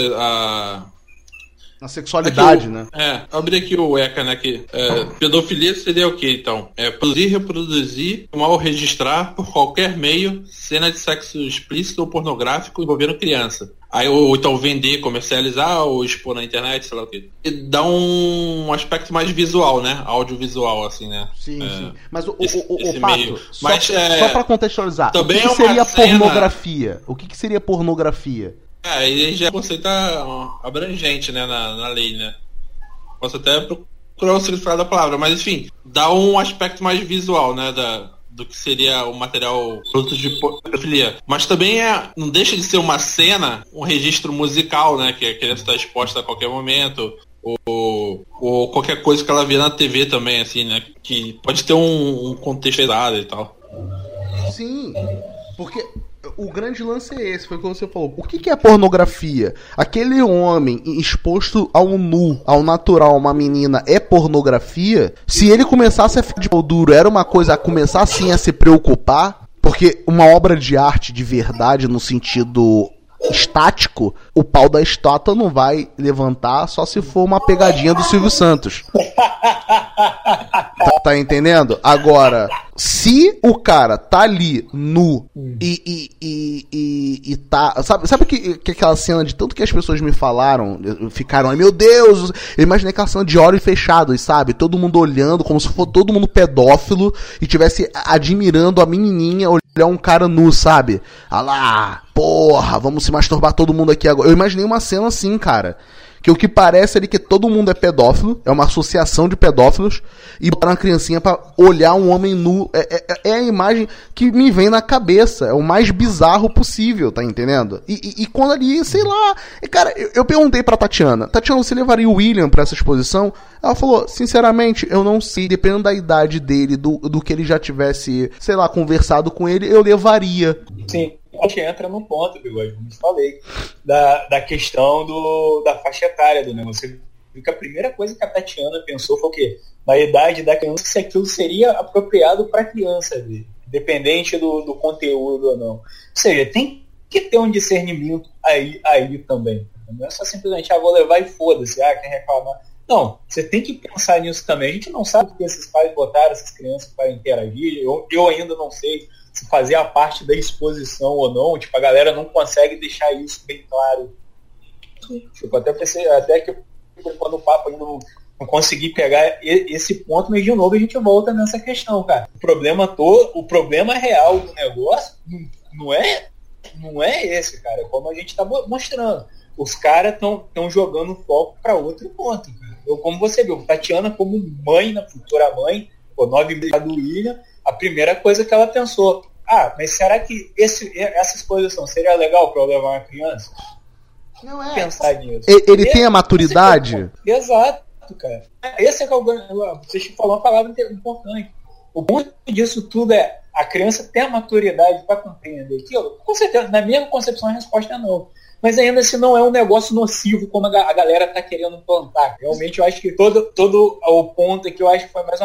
Speaker 1: a sexualidade, né?
Speaker 4: Abri aqui o ECA, né? Que, pedofilia seria o quê, então? Produzir, reproduzir, tomar ou registrar por qualquer meio cena de sexo explícito ou pornográfico envolvendo criança. Aí, ou então vender, comercializar ou expor na internet, sei lá o quê. E dá um aspecto mais visual, né? Audiovisual, assim, né?
Speaker 1: Sim, sim. Mas o
Speaker 4: Pato,
Speaker 1: só pra contextualizar,
Speaker 4: também
Speaker 1: o que seria pornografia? O que seria pornografia?
Speaker 4: Aí já é um conceito abrangente, né, na lei, né? Posso até procurar o significado da palavra, mas enfim, dá um aspecto mais visual, né, do que seria o material produto de pedofilia. Mas também não deixa de ser uma cena, um registro musical, né, que a criança está exposta a qualquer momento, ou qualquer coisa que ela vê na TV também, assim, né, que pode ter um contexto errado e tal.
Speaker 1: Sim, porque o grande lance é esse, foi o que você falou. O que é pornografia? Aquele homem exposto ao nu, ao natural, uma menina, é pornografia? Se ele começasse a ficar de pau duro, era uma coisa a começar assim a se preocupar? Porque uma obra de arte de verdade, no sentido estático, o pau da estátua não vai levantar só se for uma pegadinha do Silvio Santos. Tá entendendo? Agora, se o cara tá ali nu e tá... Sabe que aquela cena de tanto que as pessoas me falaram, ficaram, ai meu Deus, eu imaginei aquela cena de olhos fechados, sabe? Todo mundo olhando como se fosse todo mundo pedófilo e tivesse admirando a menininha olhar um cara nu, sabe? Ah lá, porra, vamos se masturbar todo mundo aqui agora. Eu imaginei uma cena assim, cara. Que o que parece ali que todo mundo é pedófilo, é uma associação de pedófilos, e botar uma criancinha pra olhar um homem nu, é a imagem que me vem na cabeça, é o mais bizarro possível, tá entendendo? E quando ali, sei lá, cara, eu perguntei pra Tatiana, você levaria o William pra essa exposição? Ela falou, sinceramente, eu não sei, dependendo da idade dele, do que ele já tivesse, sei lá, conversado com ele, eu levaria.
Speaker 2: Sim. Acho que entra no ponto, Bigode, como eu falei, da questão da faixa etária do negócio. Que a primeira coisa que a Tatiana pensou foi o quê? Na idade da criança, se aquilo seria apropriado para a criança, independente do conteúdo ou não. Ou seja, tem que ter um discernimento aí também. Não é só simplesmente, vou levar e foda-se, quem reclamar. Não, você tem que pensar nisso também. A gente não sabe porque esses pais botaram essas crianças para interagir. Eu ainda não sei se fazer a parte da exposição ou não. Tipo, a galera não consegue deixar isso bem claro. Tipo, até pensei, até que quando o papo ainda não consegui pegar esse ponto, mas de novo a gente volta nessa questão, cara. O problema real do negócio não é esse, cara. É como a gente tá mostrando. Os caras estão jogando foco para outro ponto, cara. Como você viu, Tatiana como mãe, na futura mãe, 9 meses do William, a primeira coisa que ela pensou, mas será que essa exposição seria legal para eu levar uma criança?
Speaker 1: Não é.
Speaker 2: Pensar nisso.
Speaker 1: Ele tem a maturidade?
Speaker 2: Exato, cara. Esse é que é o grande. Você falou uma palavra importante. O ponto disso tudo é a criança ter a maturidade para compreender aquilo. Com certeza, na minha concepção, a resposta é não. Mas ainda assim não é um negócio nocivo como a galera tá querendo plantar. Realmente eu acho que todo o ponto aqui eu acho que foi mais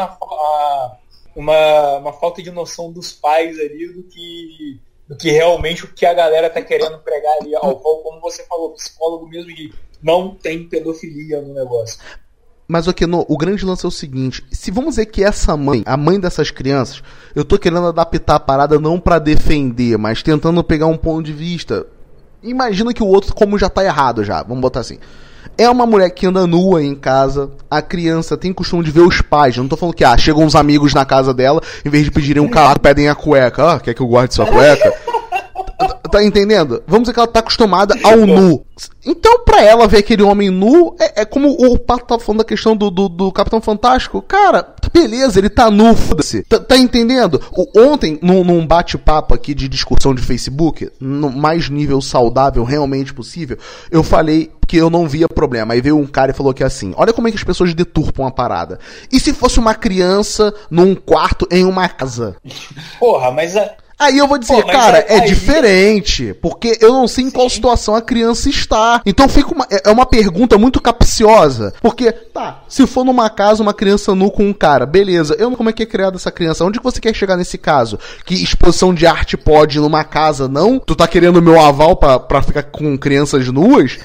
Speaker 2: uma falta de noção dos pais ali do que realmente o que a galera tá querendo pregar ali, ao qual, como você falou, o psicólogo mesmo de não tem pedofilia no negócio.
Speaker 1: Mas o grande lance é o seguinte, se vamos dizer que essa mãe, a mãe dessas crianças, eu tô querendo adaptar a parada não pra defender, mas tentando pegar um ponto de vista. Imagina que o outro, como já tá errado já, vamos botar assim. É uma mulher que anda nua em casa, a criança tem costume de ver os pais. Eu não tô falando que, chegam uns amigos na casa dela, em vez de pedirem um calaco, pedem a cueca. Quer que eu guarde sua cueca? Tá entendendo? Vamos dizer que ela tá acostumada ao nu. Então, pra ela ver aquele homem nu, é como o Pato tá falando da questão do Capitão Fantástico. Cara, beleza, ele tá nu, foda-se. Tá entendendo? Ontem, num bate-papo aqui de discussão de Facebook, no mais nível saudável realmente possível, eu falei que eu não via problema. Aí veio um cara e falou que assim, olha como é que as pessoas deturpam a parada. E se fosse uma criança num quarto em uma casa?
Speaker 2: Porra, mas
Speaker 1: Aí eu vou dizer,
Speaker 2: Pô, mas
Speaker 1: cara,
Speaker 2: aí-
Speaker 1: é diferente, porque eu não sei em qual situação a criança está. Então fica é uma pergunta muito capciosa. Porque, tá, se for numa casa, uma criança nu com um cara, beleza, eu não sei como é que é criada essa criança. Onde que você quer chegar nesse caso? Que exposição de arte pode numa casa, não? Tu tá querendo meu aval pra ficar com crianças nuas?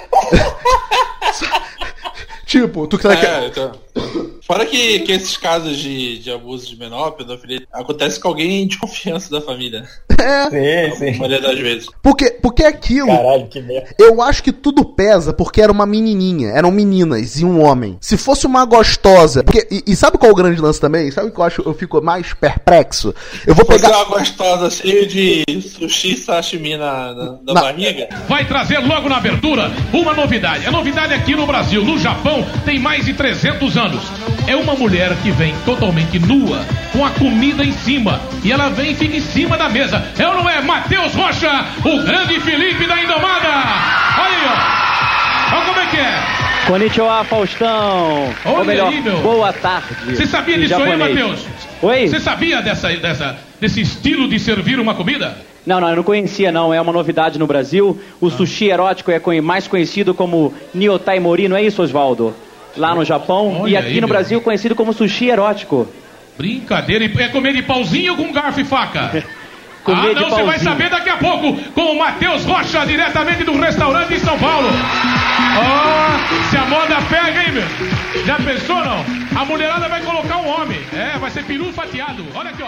Speaker 1: Tipo, tu que tá querendo...
Speaker 4: Então, fora que esses casos de abuso de menor, pedofilia, acontece com alguém de confiança da família.
Speaker 2: Sim.
Speaker 4: A maioria das vezes.
Speaker 1: Porque aquilo...
Speaker 2: Caralho, que merda.
Speaker 1: Eu acho que tudo pesa porque era uma menininha, eram meninas e um homem. Se fosse uma gostosa... Porque, e sabe qual é o grande lance também? Sabe o que eu fico mais perplexo? Eu vou pegar...
Speaker 4: Você é uma gostosa cheia de sushi e sashimi na barriga?
Speaker 8: Vai trazer logo na abertura uma novidade. A novidade aqui no Brasil, no Japão, tem mais de 300 anos. É uma mulher que vem totalmente nua, com a comida em cima. E ela vem e fica em cima da mesa. É ou não é? Matheus Rocha, o grande Felipe da Indomada. Olha aí, ó. Olha como é que é.
Speaker 9: Konnichiwa, Faustão.
Speaker 8: Olha
Speaker 9: Ou melhor,
Speaker 8: aí, meu.
Speaker 9: boa tarde.
Speaker 8: Você sabia
Speaker 9: em
Speaker 8: disso aí,
Speaker 9: japonês.
Speaker 8: Matheus?
Speaker 9: Oi?
Speaker 8: Você sabia desse estilo de servir uma comida?
Speaker 9: Não, eu não conhecia não, é uma novidade no Brasil. O sushi erótico é mais conhecido como Nyotai Mori, não é isso, Osvaldo? Lá no Japão.
Speaker 8: Olha
Speaker 9: E aqui
Speaker 8: aí,
Speaker 9: no
Speaker 8: meu.
Speaker 9: Brasil conhecido como sushi erótico.
Speaker 8: Brincadeira, e é comer de pauzinho com garfo e faca?
Speaker 9: Comer de
Speaker 8: Você vai
Speaker 9: pauzinho.
Speaker 8: saber daqui a pouco com o Matheus Rocha, diretamente do restaurante em São Paulo. Ó, se a moda pega, hein, meu? Já pensou, não? A mulherada vai colocar um homem. É, vai ser peru fatiado. Olha aqui,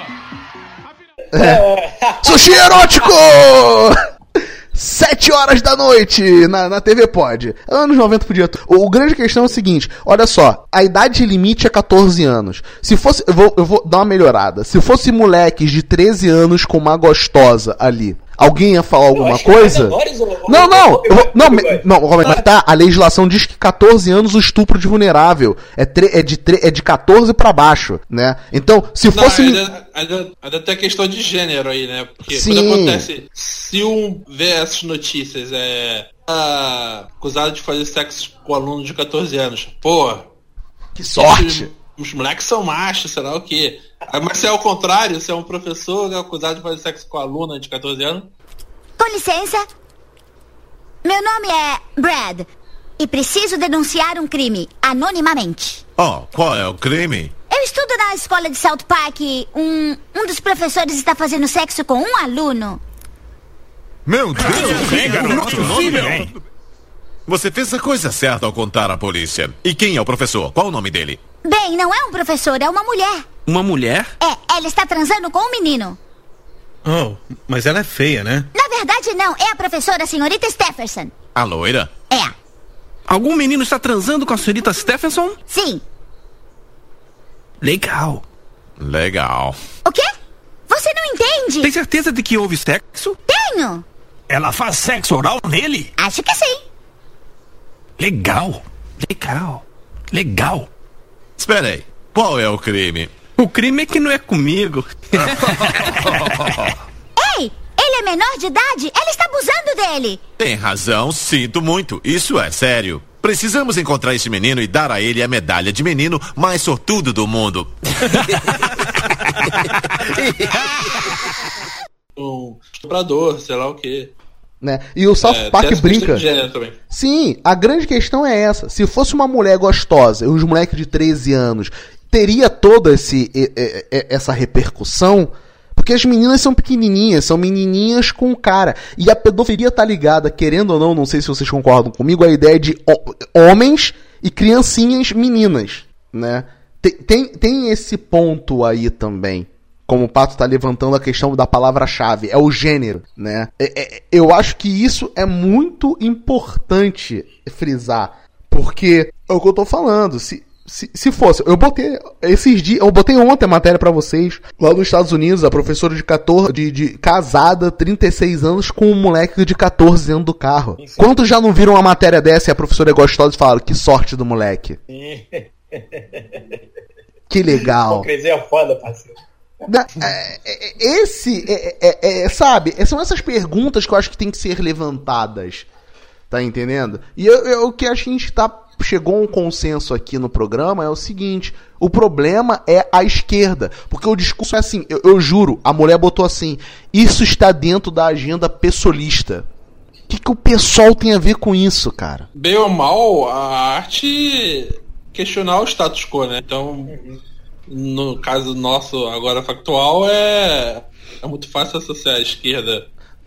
Speaker 8: ó.
Speaker 1: Sushi erótico! 7h da noite na TV Pod. Anos 90 podia. O grande questão é o seguinte: olha só, a idade limite é 14 anos. Se fosse. Eu vou dar uma melhorada. Se fosse moleques de 13 anos com uma gostosa ali, alguém ia falar alguma coisa? Não, mas tá, a legislação diz que 14 anos o estupro de vulnerável. É de 14 pra baixo, né? Então, se fosse.
Speaker 4: Ainda tem a questão de gênero aí, né? Porque
Speaker 1: Sim.
Speaker 4: quando acontece, se um vê essas notícias, acusado de fazer sexo com aluno de 14 anos, pô,
Speaker 1: que sorte!
Speaker 4: Os moleques são machos, sei lá o quê. Mas se é o contrário, se é um professor acusado de fazer sexo com aluna de 14 anos...
Speaker 6: Com licença. Meu nome é Brad e preciso denunciar um crime anonimamente.
Speaker 10: Oh, qual é o crime?
Speaker 6: Eu estudo na escola de South Park e um dos professores está fazendo sexo com um aluno.
Speaker 10: Meu Deus!
Speaker 8: Bem, garoto, nome bem.
Speaker 10: Você fez a coisa certa ao contar à polícia. E quem é o professor? Qual o nome dele?
Speaker 6: Bem, não é um professor, é uma mulher.
Speaker 11: Uma mulher?
Speaker 6: É, ela está transando com um menino.
Speaker 11: Oh, mas ela é feia, né?
Speaker 6: Na verdade, não. É a professora senhorita Stephenson.
Speaker 10: A loira?
Speaker 6: É.
Speaker 11: Algum menino está transando com a senhorita Stephenson?
Speaker 6: Sim.
Speaker 11: Legal.
Speaker 10: Legal.
Speaker 6: O quê? Você não entende?
Speaker 11: Tem certeza de que houve sexo?
Speaker 6: Tenho.
Speaker 8: Ela faz sexo oral nele?
Speaker 6: Acho que sim.
Speaker 11: Legal. Legal. Legal.
Speaker 10: Espera aí. Qual é o crime?
Speaker 11: O crime é que não é comigo.
Speaker 6: Ei, ele é menor de idade. Ela está abusando dele.
Speaker 10: Tem razão, sinto muito. Isso é sério. Precisamos encontrar esse menino e dar a ele a medalha de menino mais sortudo do mundo.
Speaker 4: Um estuprador, sei lá o quê.
Speaker 1: Né? E o South Park brinca.
Speaker 4: Também.
Speaker 1: Sim, a grande questão é essa. Se fosse uma mulher gostosa e os moleques de 13 anos, teria toda essa repercussão? Porque as meninas são pequenininhas, são menininhas com cara. E a pedofilia tá ligada, querendo ou não sei se vocês concordam comigo, a ideia de homens e criancinhas meninas, né? Tem esse ponto aí também. Como o Pato tá levantando a questão da palavra-chave, é o gênero, né? Eu acho que isso é muito importante frisar, porque é o que eu tô falando, se fosse, eu botei esses dias, eu botei ontem a matéria pra vocês, lá nos Estados Unidos, a professora de 14, de casada, 36 anos, com um moleque de 14 dentro do carro. Sim. Quantos já não viram uma matéria dessa e a professora é gostosa e falaram, que sorte do moleque? Que legal.
Speaker 2: Hipocrisia é foda, parceiro.
Speaker 1: Sabe, são essas perguntas que eu acho que tem que ser levantadas, tá entendendo? E eu que a gente tá chegou a um consenso aqui no programa é o seguinte: o problema é a esquerda, porque o discurso é assim, eu juro, a mulher botou assim, isso está dentro da agenda pessoalista. O que o pessoal tem a ver com isso, cara?
Speaker 4: Bem ou mal, a arte questionar o status quo, né? Então, no caso nosso agora factual, é muito fácil associar a esquerda,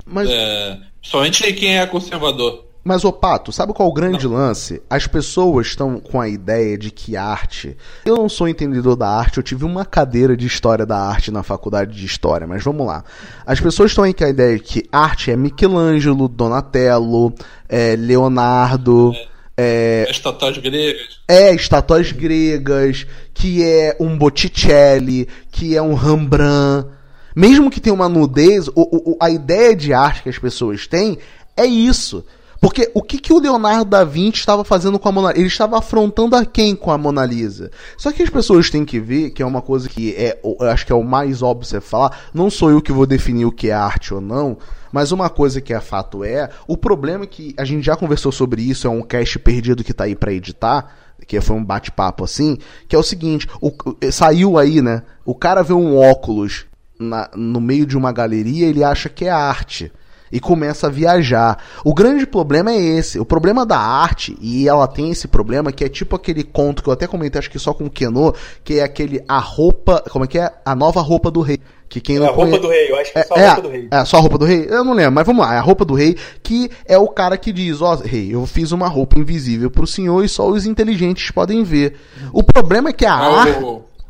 Speaker 4: somente quem é conservador.
Speaker 1: Mas, ô Pato, sabe qual é o grande lance? As pessoas estão com a ideia de que arte... Eu não sou entendedor da arte, eu tive uma cadeira de história da arte na faculdade de história, mas vamos lá. As pessoas estão aí com a ideia de que arte é Michelangelo, Donatello, Leonardo...
Speaker 4: estátuas gregas.
Speaker 1: Estátuas gregas, que é um Botticelli, que é um Rembrandt. Mesmo que tenha uma nudez, a ideia de arte que as pessoas têm é isso. Porque o que o Leonardo da Vinci estava fazendo com a Mona Lisa? Ele estava afrontando a quem com a Mona Lisa? Só que as pessoas têm que ver, que é uma coisa que eu acho que é o mais óbvio você falar, não sou eu que vou definir o que é arte ou não, mas uma coisa que é fato o problema é que a gente já conversou sobre isso, é um cast perdido que tá aí pra editar, que foi um bate-papo assim, que é o seguinte, saiu aí, né, o cara vê um óculos no meio de uma galeria, ele acha que é arte. E começa a viajar. O grande problema é esse. O problema da arte, e ela tem esse problema, que é tipo aquele conto que eu até comentei, acho que só com o Quenô, que é aquele a roupa... Como é que é? A nova roupa do rei. Que quem não
Speaker 2: a roupa do rei, eu acho que é só a roupa do rei.
Speaker 1: É só a roupa do rei? Eu não lembro, mas vamos lá. É a roupa do rei, que é o cara que diz, rei, eu fiz uma roupa invisível pro senhor e só os inteligentes podem ver. O problema é que a arte...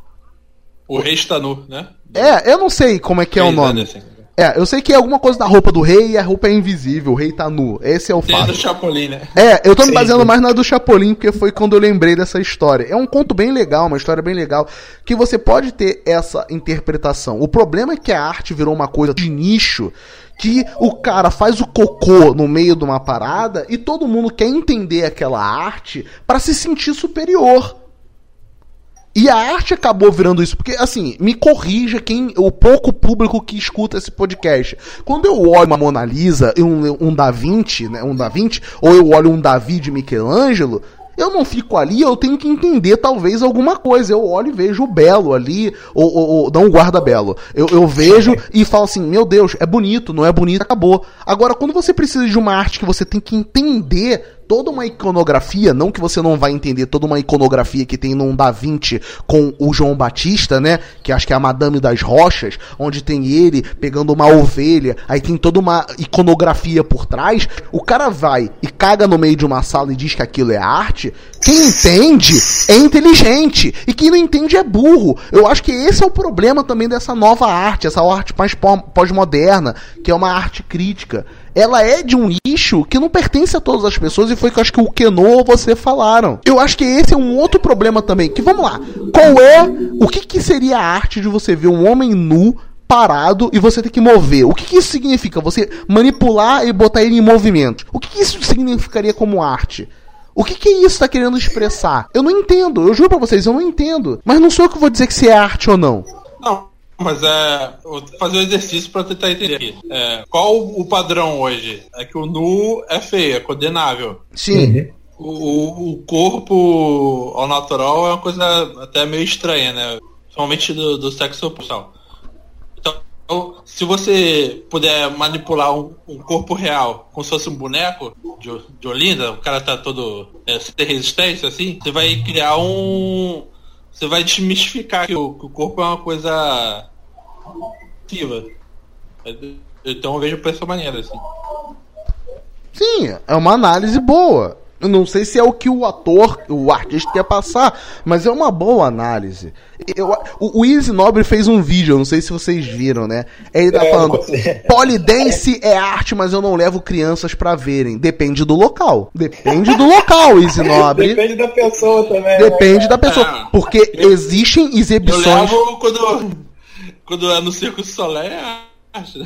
Speaker 4: O rei está nu, né?
Speaker 1: Eu não sei como é que é o nome. Assim. Eu sei que é alguma coisa da roupa do rei e a roupa é invisível, o rei tá nu. Esse é o fato.
Speaker 4: Tem do Chapolin, né?
Speaker 1: Eu tô me baseando mais na do Chapolin, porque foi quando eu lembrei dessa história. É um conto bem legal, uma história bem legal, que você pode ter essa interpretação. O problema é que a arte virou uma coisa de nicho, que o cara faz o cocô no meio de uma parada e todo mundo quer entender aquela arte pra se sentir superior. E a arte acabou virando isso, porque, assim, me corrija o pouco público que escuta esse podcast. Quando eu olho uma Mona Lisa e um Da Vinci, né, ou eu olho um Davi de Michelangelo, eu não fico ali, eu tenho que entender talvez alguma coisa. Eu olho e vejo o belo ali, ou não o guarda-belo. Eu vejo e falo assim, meu Deus, é bonito, não é bonito, acabou. Agora, quando você precisa de uma arte que você tem que entender toda uma iconografia, não que você não vai entender toda uma iconografia que tem num Da Vinci com o João Batista, né, que acho que é a Madame das Rochas, onde tem ele pegando uma ovelha, aí tem toda uma iconografia por trás, o cara vai e caga no meio de uma sala e diz que aquilo é arte. Quem entende é inteligente, e quem não entende é burro. Eu acho que esse é o problema também dessa nova arte, essa arte mais pós-moderna, que é uma arte crítica. Ela é de um nicho que não pertence a todas as pessoas, e foi que eu acho que o Quenô ou você falaram. Eu acho que esse é um outro problema também, que vamos lá, o que seria a arte de você ver um homem nu parado e você ter que mover? O que isso significa? Você manipular e botar ele em movimento. O que isso significaria como arte? O que isso está querendo expressar? Eu não entendo, eu juro pra vocês, eu não entendo. Mas não sou eu que vou dizer que se é arte ou não.
Speaker 4: Não. Mas vou fazer um exercício pra tentar entender aqui. Qual o padrão hoje? É que o nu é feio, é condenável.
Speaker 1: Sim.
Speaker 4: O corpo ao natural é uma coisa até meio estranha, né? Principalmente do sexo oposto. Então, se você puder manipular um corpo real como se fosse um boneco de Olinda, o cara tá todo sem resistência, assim, você vai criar você vai desmistificar que o corpo é uma coisa ativa. Então eu vejo por essa maneira, assim.
Speaker 1: Sim, é uma análise boa. Eu não sei se é o que o artista quer passar, mas é uma boa análise. O Easy Nobre fez um vídeo, eu não sei se vocês viram, né? Ele tá falando, polidense é arte, mas eu não levo crianças pra verem. Depende do local. Depende do local, Easy Nobre.
Speaker 2: Depende da pessoa também.
Speaker 1: Depende da pessoa. Porque existem exibições...
Speaker 4: Eu levo quando é no Circo Solé, é arte.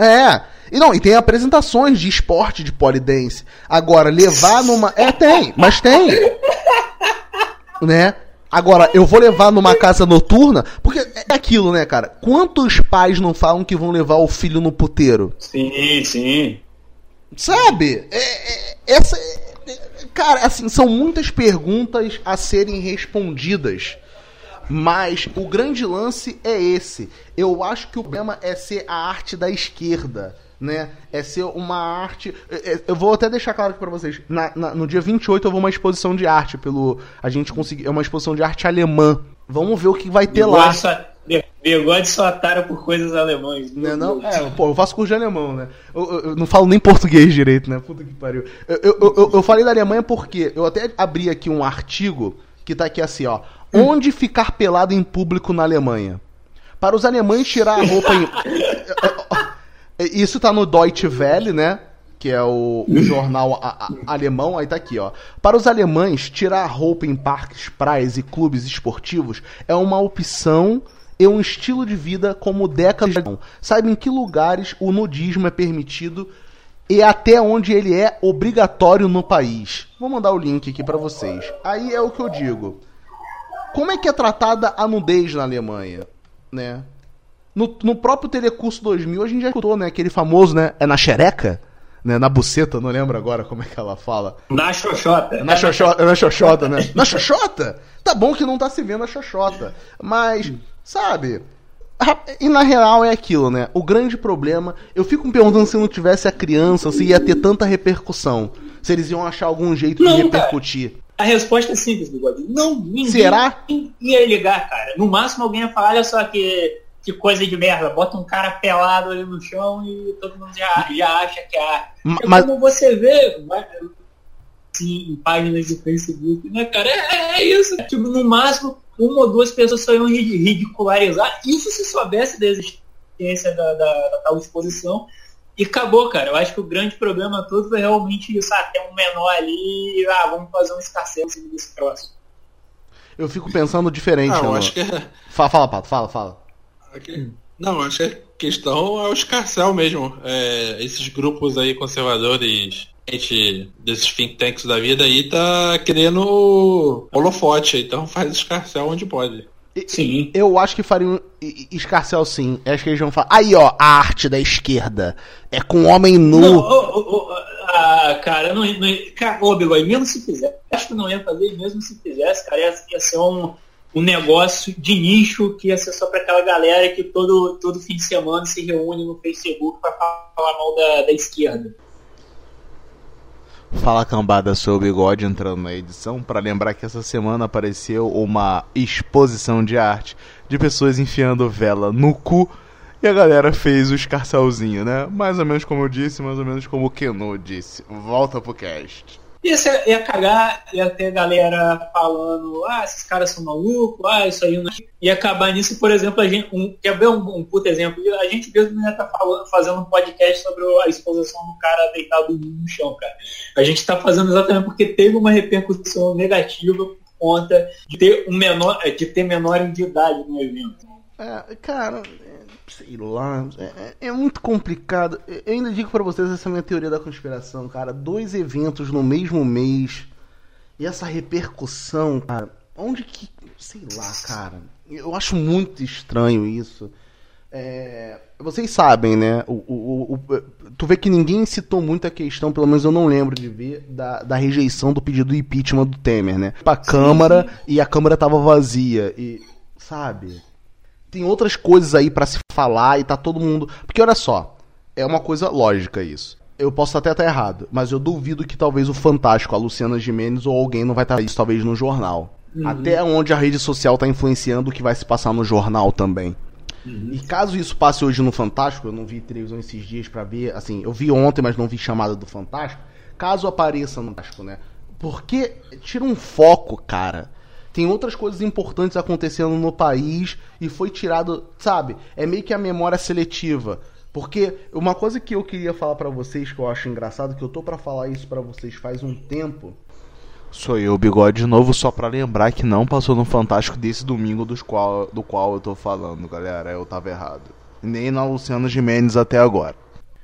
Speaker 1: E tem apresentações de esporte de polidense. Agora, levar numa... mas tem. Né? Agora, eu vou levar numa casa noturna, porque é aquilo, né, cara? Quantos pais não falam que vão levar o filho no puteiro?
Speaker 2: Sim.
Speaker 1: Sabe? Cara, assim, são muitas perguntas a serem respondidas. Mas o grande lance é esse. Eu acho que o problema é ser a arte da esquerda, né? É ser uma arte... Eu vou até deixar claro aqui pra vocês. No dia 28 eu vou uma exposição de arte. A gente conseguiu... É uma exposição de arte alemã. Vamos ver o que vai ter lá.
Speaker 2: Bigode só otário por coisas alemãs.
Speaker 1: Não? Pô, eu faço curso de alemão, né? Eu não falo nem português direito, né? Puta que pariu. Eu falei da Alemanha porque eu até abri aqui um artigo que tá aqui assim, ó. Onde ficar pelado em público na Alemanha? Para os alemães tirar a roupa Isso tá no Deutsche Welle, né? Que é o jornal alemão. Aí tá aqui, ó. Para os alemães, tirar a roupa em parques, praias e clubes esportivos é uma opção e um estilo de vida como décadas de... Sabe em que lugares o nudismo é permitido e até onde ele é obrigatório no país. Vou mandar o link aqui pra vocês. Aí é o que eu digo. Como é que é tratada a nudez na Alemanha, né? No próprio Telecurso 2000 a gente já escutou, né? Aquele famoso, né? É na xereca? Né? Na buceta, não lembro agora como é que ela fala.
Speaker 2: Na xoxota.
Speaker 1: Na xoxota, né? Na xoxota? Tá bom que não tá se vendo a xoxota. Mas, sabe... E na real é aquilo, né? O grande problema... Eu fico me perguntando se não tivesse a criança, se ia ter tanta repercussão. Se eles iam achar algum jeito de repercutir.
Speaker 2: Cara. A resposta é simples, Bigode. Não, ninguém
Speaker 1: Será?
Speaker 2: Ia ligar, cara. No máximo alguém ia falar, olha só que coisa de merda. Bota um cara pelado ali no chão e todo mundo já acha que é... Mas... Como você vê, assim, em páginas de Facebook, né, cara? É isso. Tipo, no máximo, uma ou duas pessoas só iam ridicularizar. Isso se soubesse da existência da tal exposição. E acabou, cara. Eu acho que o grande problema todo foi realmente isso. Tem um menor ali, vamos fazer um escarcelo em cima desse próximo.
Speaker 1: Eu fico pensando diferente.
Speaker 4: Não, acho que...
Speaker 1: Fala, Pato, fala.
Speaker 4: Não, acho que a questão é o escarcel mesmo. Esses grupos aí conservadores, desses think tanks da vida aí, tá querendo holofote. Então faz escarcel onde pode.
Speaker 1: Sim. Eu acho que faria um escarcel, sim. Acho que eles vão falar. Aí, ó, a arte da esquerda. É com homem nu.
Speaker 2: Cara, Bigode, mesmo se fizer. Acho que não ia fazer, mesmo se fizesse, cara, ia ser um negócio de nicho que ia ser só pra aquela galera que todo fim de semana se reúne no Facebook pra falar mal da esquerda.
Speaker 1: Fala, cambada, sou o Bigode entrando na edição para lembrar que essa semana apareceu uma exposição de arte de pessoas enfiando vela no cu e a galera fez o escarcelzinho, né? Mais ou menos como eu disse, mais ou menos como o Keno disse. Volta pro cast.
Speaker 2: Ia cagar, ia ter galera falando, esses caras são malucos, isso aí não... Ia acabar nisso, por exemplo, a gente, quer ver um puto exemplo? A gente mesmo ia estar fazendo um podcast sobre a exposição do cara deitado no chão, cara. A gente está fazendo exatamente porque teve uma repercussão negativa por conta de ter menor de idade no evento.
Speaker 1: Cara, sei lá, é muito complicado. Eu ainda digo pra vocês, essa é a minha teoria da conspiração, cara. 2 eventos no mesmo mês e essa repercussão, cara, onde que... Sei lá, cara. Eu acho muito estranho isso. Vocês sabem, né? Tu vê que ninguém citou muito a questão, pelo menos eu não lembro de ver, da rejeição do pedido do impeachment do Temer, né? Pra Câmara, e a Câmara tava vazia. E, sabe... Tem outras coisas aí pra se falar e tá todo mundo... Porque olha só, é uma coisa lógica isso. Eu posso até estar errado, mas eu duvido que talvez o Fantástico, a Luciana Gimenez ou alguém não vai estar isso talvez no jornal. Até onde a rede social tá influenciando o que vai se passar no jornal também. E caso isso passe hoje no Fantástico, eu não vi televisão esses dias pra ver, assim, eu vi ontem, mas não vi chamada do Fantástico. Caso apareça no Fantástico, né? Porque tira um foco, cara. Tem outras coisas importantes acontecendo no país e foi tirado, sabe? É meio que a memória seletiva. Porque uma coisa que eu queria falar pra vocês, que eu acho engraçado, que eu tô pra falar isso pra vocês faz um tempo... Sou eu, Bigode, de novo, só pra lembrar que não passou no Fantástico desse domingo do qual eu tô falando, galera. Eu tava errado. Nem na Luciana Gimenez até agora.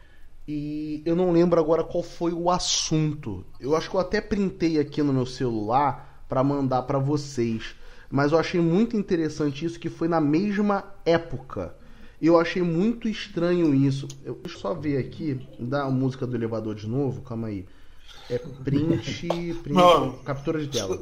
Speaker 1: E eu não lembro agora qual foi o assunto. Eu acho que eu até printei aqui no meu celular... para mandar para vocês, mas eu achei muito interessante isso, que foi na mesma época. Eu achei muito estranho isso. Deixa eu só ver aqui, dar a música do elevador de novo, calma aí. É print captura de tela.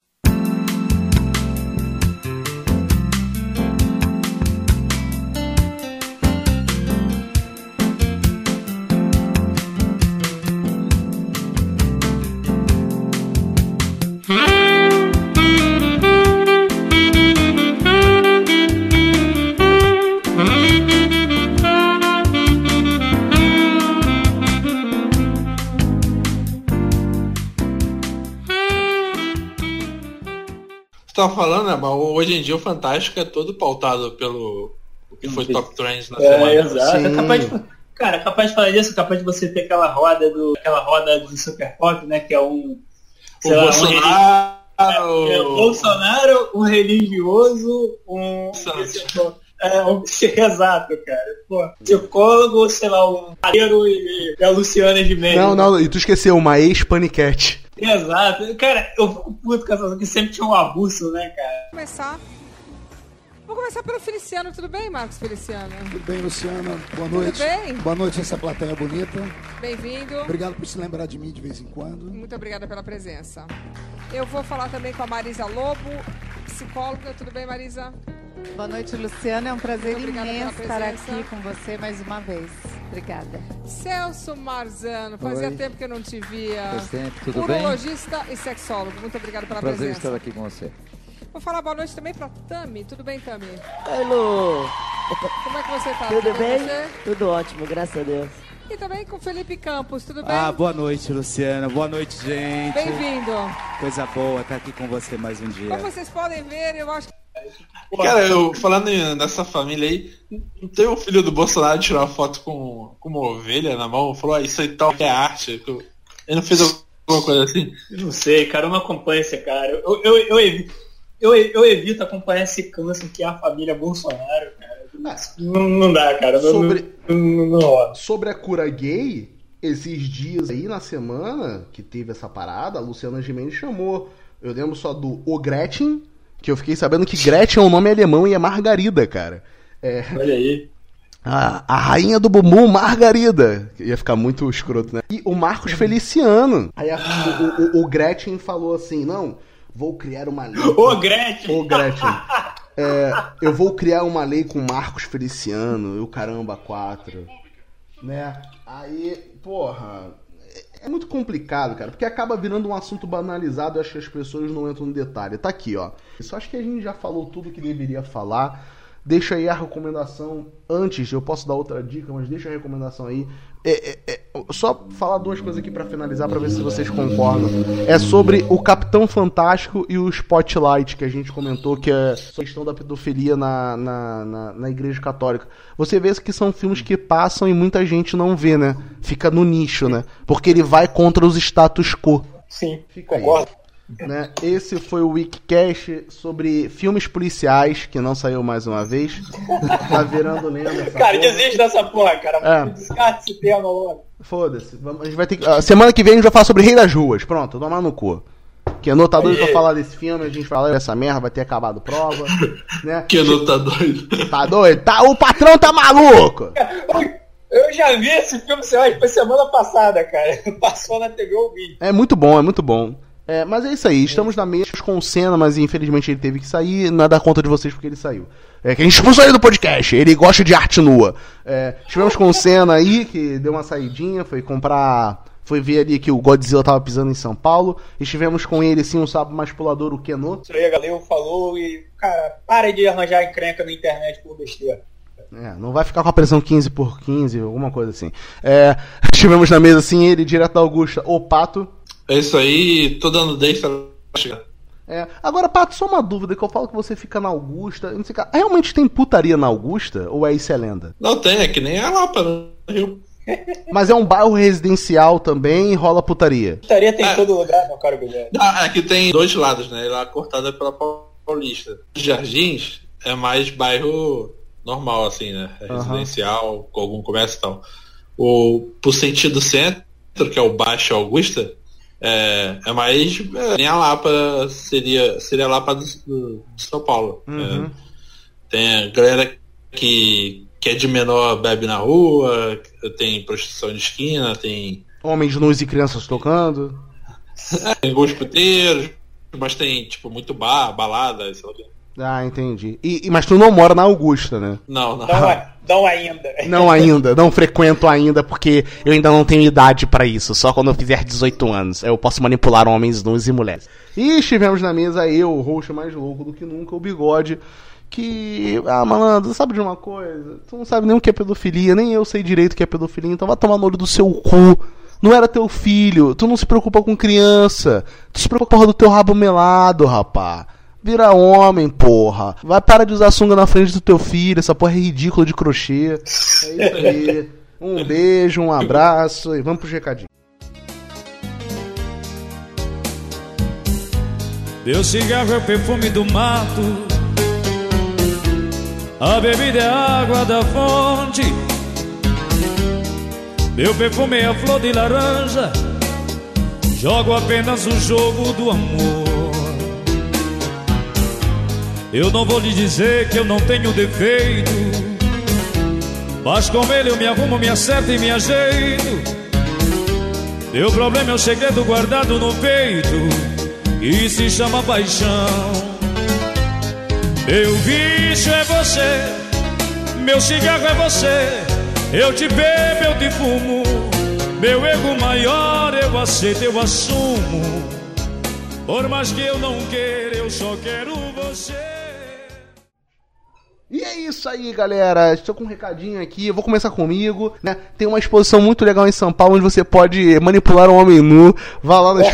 Speaker 4: Tava falando, né, mas hoje em dia o Fantástico é todo pautado pelo o que foi Top Trends na semana.
Speaker 2: Exato. É capaz de falar disso, capaz de você ter aquela roda do Super Pop, né? Que é o Bolsonaro, um religioso, exato, cara. Pô, psicólogo, sei lá, um padeiro e a Luciana Gimenez.
Speaker 1: Não, e tu esqueceu, uma ex-paniquete.
Speaker 2: Exato. Cara, eu fico puto com essa que sempre tinha um abuso, né, cara?
Speaker 12: Vou começar pelo Feliciano. Tudo bem, Marcos Feliciano?
Speaker 13: Tudo bem, Luciana. Boa noite.
Speaker 12: Tudo bem?
Speaker 13: Boa noite, essa plateia bonita.
Speaker 12: Bem-vindo.
Speaker 13: Obrigado por se lembrar de mim de vez em quando.
Speaker 12: Muito obrigada pela presença. Eu vou falar também com a Marisa Lobo, psicóloga. Tudo bem, Marisa?
Speaker 14: Boa noite, Luciana. É um prazer imenso estar
Speaker 12: presença.
Speaker 14: aqui com você mais uma vez. Obrigada.
Speaker 12: Celso Marzano, fazia tempo que eu não te via.
Speaker 15: Faz tempo, tudo bem?
Speaker 12: Urologista e sexólogo. Muito obrigada pela
Speaker 15: prazer
Speaker 12: presença.
Speaker 15: estar aqui com você.
Speaker 12: Vou falar boa noite também pra Tami. Tudo bem, Tami?
Speaker 16: Oi, Lu.
Speaker 12: Como é que você tá?
Speaker 16: Tudo bem?
Speaker 12: Você?
Speaker 16: Tudo ótimo, graças a Deus.
Speaker 12: E também com Felipe Campos. Tudo bem?
Speaker 17: Boa noite, Luciana. Boa noite, gente.
Speaker 12: Bem-vindo.
Speaker 17: Coisa boa estar aqui com você mais um dia.
Speaker 12: Como vocês podem ver, eu acho que...
Speaker 4: Cara, eu falando nessa família aí, não tem um filho do Bolsonaro tirar uma foto com uma ovelha na mão, falou, isso aí tal que é arte. Ele não fez alguma coisa assim?
Speaker 2: Não sei, cara, eu não acompanho esse cara. Eu evito acompanhar esse câncer que é a família Bolsonaro, cara. Não dá, cara.
Speaker 1: Sobre a cura gay, esses dias aí na semana que teve essa parada, a Luciana Gimenez chamou. Eu lembro só do O Gretchen, que eu fiquei sabendo que Gretchen é um nome alemão e é Margarida, cara.
Speaker 2: Olha aí.
Speaker 1: A rainha do bumbum, Margarida. Ia ficar muito escroto, né? E o Marcos Feliciano. Aí o Gretchen falou assim, não, vou criar uma lei...
Speaker 2: Ô, Gretchen!
Speaker 1: Ô, Gretchen. Eu vou criar uma lei com Marcos Feliciano e o caramba 4. Né? Aí, porra... É muito complicado, cara, porque acaba virando um assunto banalizado e acho que as pessoas não entram no detalhe. Tá aqui, ó. Só acho que a gente já falou tudo que deveria falar. Deixa aí a recomendação. Antes, eu posso dar outra dica, mas deixa a recomendação aí. Só falar duas coisas aqui pra finalizar, pra ver se vocês concordam. É sobre o Capitão Fantástico e o Spotlight, que a gente comentou, que é a questão da pedofilia na Igreja Católica. Você vê que são filmes que passam e muita gente não vê, né? Fica no nicho, né? Porque ele vai contra os status quo.
Speaker 2: Sim,
Speaker 1: concordo. Né? Esse foi o Wikicast sobre filmes policiais, que não saiu mais uma vez. Tá virando lenda.
Speaker 2: Cara, desiste dessa porra, cara. Descarta esse tema logo.
Speaker 1: Foda-se. A gente vai ter que... Semana que vem a gente vai falar sobre Rei das Ruas. Pronto, tomar no cu. Keanu tá doido pra falar desse filme, a gente fala dessa merda, vai ter acabado prova. Né?
Speaker 4: Keanu tá doido.
Speaker 1: Tá doido? O patrão tá maluco!
Speaker 2: Eu já vi esse filme, foi semana passada, cara. Passou na TV ao vivo.
Speaker 1: É muito bom, é muito bom. Mas é isso aí, estamos na mesa com o Senna, mas infelizmente ele teve que sair, não é dar conta de vocês porque ele saiu. Que a gente expulsou ele do podcast, ele gosta de arte nua. Estivemos com o Senna aí, que deu uma saidinha, foi ver ali que o Godzilla tava pisando em São Paulo. Estivemos com ele, sim, um sapo mais pulador, o Keno.
Speaker 2: Isso aí, a galera falou e, cara, para de arranjar encrenca na internet por besteira.
Speaker 1: Não vai ficar com a pressão 15/15, alguma coisa assim. Estivemos na mesa, sim, ele, direto da Augusta, o Pato.
Speaker 4: É isso aí, tô dando 10 pra chegar.
Speaker 1: Agora, Pato, só uma dúvida, que eu falo que você fica na Augusta, não sei, realmente tem putaria na Augusta, ou isso é lenda?
Speaker 4: Não tem, é que nem a Lapa, no Rio.
Speaker 1: Mas é um bairro residencial também e rola putaria?
Speaker 2: Putaria tem em todo lugar, meu caro Guilherme.
Speaker 4: Aqui tem dois lados, né, lá cortada pela Paulista. Jardins é mais bairro normal, assim, né, residencial, com algum comércio e tal. Pro sentido centro, que é o Baixo Augusta, é mais nem a Lapa seria a Lapa do São Paulo. Tem a galera que é de menor bebe na rua, tem prostituição de esquina, tem
Speaker 1: Homens nus e crianças tocando.
Speaker 4: Tem alguns puteiros, mas tem, tipo, muito balada, sei lá.
Speaker 1: Ah, entendi. Mas tu não mora na Augusta, né?
Speaker 4: Não.
Speaker 2: Não ainda.
Speaker 1: Não ainda, não frequento ainda, porque eu ainda não tenho idade pra isso. Só quando eu fizer 18 anos eu posso manipular homens nus e mulheres. E estivemos na mesa eu, o host mais louco do que nunca, o Bigode. Que, malandro, sabe de uma coisa? Tu não sabe nem o que é pedofilia, nem eu sei direito o que é pedofilia, então vai tomar no olho do seu cu. Não era teu filho, tu não se preocupa com criança, tu se preocupa do teu rabo melado, rapá. Vira homem, porra. Vai parar de usar sunga na frente do teu filho, essa porra é ridícula de crochê. É isso aí. Um beijo, um abraço e vamos pro recadinho.
Speaker 15: Meu cigarro é o perfume do mato, a bebida é a água da fonte. Meu perfume é a flor de laranja, jogo apenas o jogo do amor. Eu não vou lhe dizer que eu não tenho defeito, mas com ele eu me arrumo, me acerto e me ajeito. Meu problema é o segredo guardado no peito, que se chama paixão. Meu vício é você, meu cigarro é você, eu te bebo, eu te fumo, meu ego maior eu aceito, eu assumo. Por mais que eu não queira, eu só quero você.
Speaker 1: E é isso aí, galera. Estou com um recadinho aqui. Eu vou começar comigo, né? Tem uma exposição muito legal em São Paulo onde você pode manipular um homem nu. Vá lá na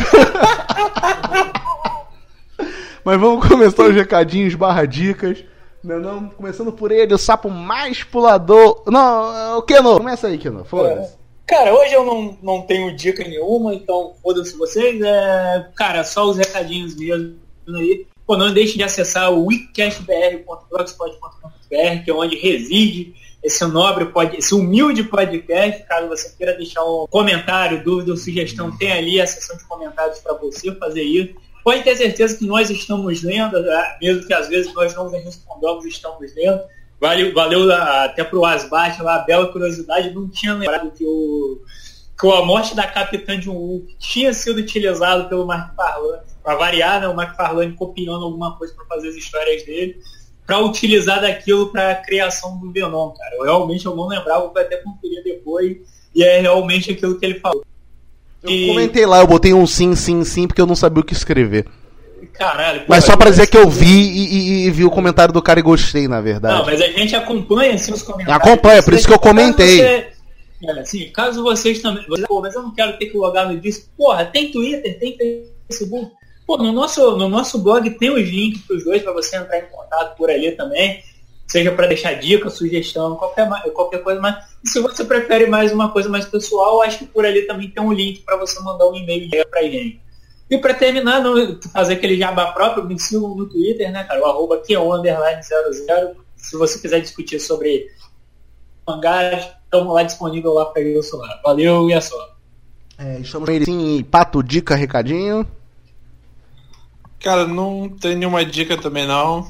Speaker 1: Mas vamos começar os recadinhos /dicas. Não, começando por ele, o sapo mais pulador. Não, o Keno. Começa aí, Keno. Foda-se.
Speaker 2: Cara, hoje eu não tenho dica nenhuma, então foda-se vocês. Cara, só os recadinhos mesmo aí. Pô, não deixe de acessar o wicastbr.blogspot.com.br, que é onde reside esse nobre esse humilde podcast. Caso você queira deixar um comentário, dúvida ou sugestão, tem ali a seção de comentários para você fazer isso. Pode ter certeza que nós estamos lendo, mesmo que às vezes nós não respondamos, estamos lendo. Valeu até pro Asbat lá, a bela curiosidade, não tinha lembrado que a morte da Capitã de um tinha sido utilizado pelo Mark Farlane, para variar, né, o Mark Farlane copiando alguma coisa para fazer as histórias dele, para utilizar daquilo para a criação do Venom, cara. Eu não lembrava, vou até conferir depois, e é realmente aquilo que ele falou.
Speaker 1: Eu comentei lá, eu botei um sim, porque eu não sabia o que escrever.
Speaker 2: Caralho,
Speaker 1: mas só pra dizer que eu vi e vi o comentário do cara e gostei, na verdade.
Speaker 2: Não, mas a gente acompanha assim, os comentários.
Speaker 1: Acompanha, por isso que eu comentei.
Speaker 2: Caso vocês também... mas eu não quero ter que logar no disco. Porra, tem Twitter, tem Facebook. Pô, no nosso blog tem os links pros dois pra você entrar em contato por ali também. Seja pra deixar dica, sugestão, qualquer coisa mais. E se você prefere mais uma coisa mais pessoal, acho que por ali também tem um link pra você mandar um e-mail pra gente. E pra terminar, fazer aquele jabá próprio, me sigam no Twitter, né, cara? O @Kion_00. Se você quiser discutir sobre mangás, estamos lá disponível lá pra eu solar. Valeu e é só.
Speaker 1: Estamos aí, sim, Pato, dica, recadinho.
Speaker 4: Cara, não tem nenhuma dica também não.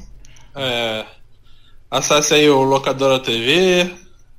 Speaker 4: Acesse aí o Locadora TV.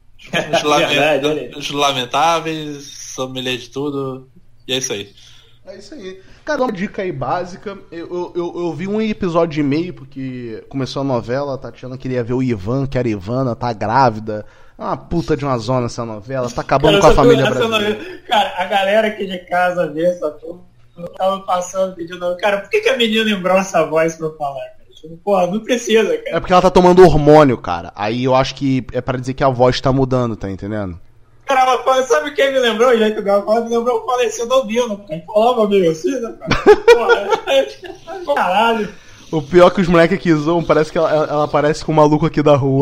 Speaker 4: Os Lamentáveis, sommelier de tudo. E é isso aí.
Speaker 1: É isso aí. Cara, uma dica aí básica. Eu vi um episódio e meio, porque começou a novela, a Tatiana queria ver o Ivan, que era Ivana, tá grávida. É uma puta de uma zona essa novela, tá acabando com a família brasileira.
Speaker 2: Cara, a galera aqui de casa vê essa turma, tava passando pedindo, cara, por que a menina lembrou essa voz pra eu falar, cara? Porra, não precisa, cara.
Speaker 1: É porque ela tá tomando hormônio, cara. Aí eu acho que é pra dizer que a voz tá mudando, tá entendendo?
Speaker 2: Cara, sabe quem me lembrou? O jeito dela me lembrou o falecido Albino. Quem falava meio assim, né, cara? Porra, caralho.
Speaker 1: O pior é que os moleques aqui zoam, parece que ela parece com o maluco aqui da rua.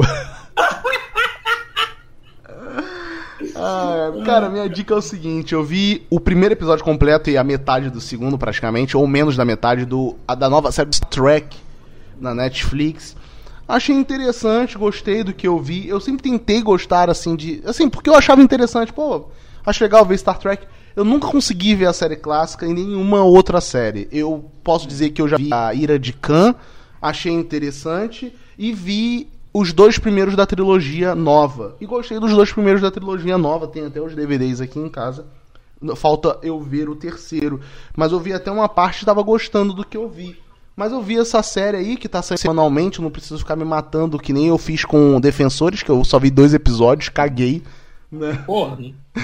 Speaker 1: Cara, minha dica é o seguinte, eu vi o primeiro episódio completo e a metade do segundo praticamente, ou menos da metade da nova série Star Trek na Netflix. Achei interessante, gostei do que eu vi. Eu sempre tentei gostar, assim, porque eu achava interessante. Pô, acho legal ver Star Trek. Eu nunca consegui ver a série clássica em nenhuma outra série. Eu posso dizer que eu já vi a Ira de Khan, achei interessante, e vi os 2 primeiros da trilogia nova. E gostei dos 2 primeiros da trilogia nova, tem até os DVDs aqui em casa. Falta eu ver o terceiro. Mas eu vi até uma parte e tava gostando do que eu vi. Mas eu vi essa série aí que tá saindo semanalmente, eu não preciso ficar me matando, que nem eu fiz com Defensores, que eu só vi 2 episódios, caguei. Né?
Speaker 2: Porra.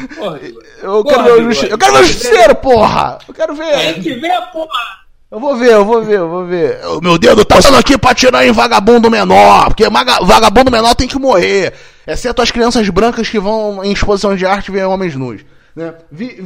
Speaker 1: Eu quero ver o Justiceiro, porra! Eu quero ver!
Speaker 2: Tem que ver, porra!
Speaker 1: Eu vou ver. O meu dedo tá passando aqui pra tirar em vagabundo menor, porque vagabundo menor tem que morrer. Exceto as crianças brancas que vão em exposição de arte ver homens nus. Né?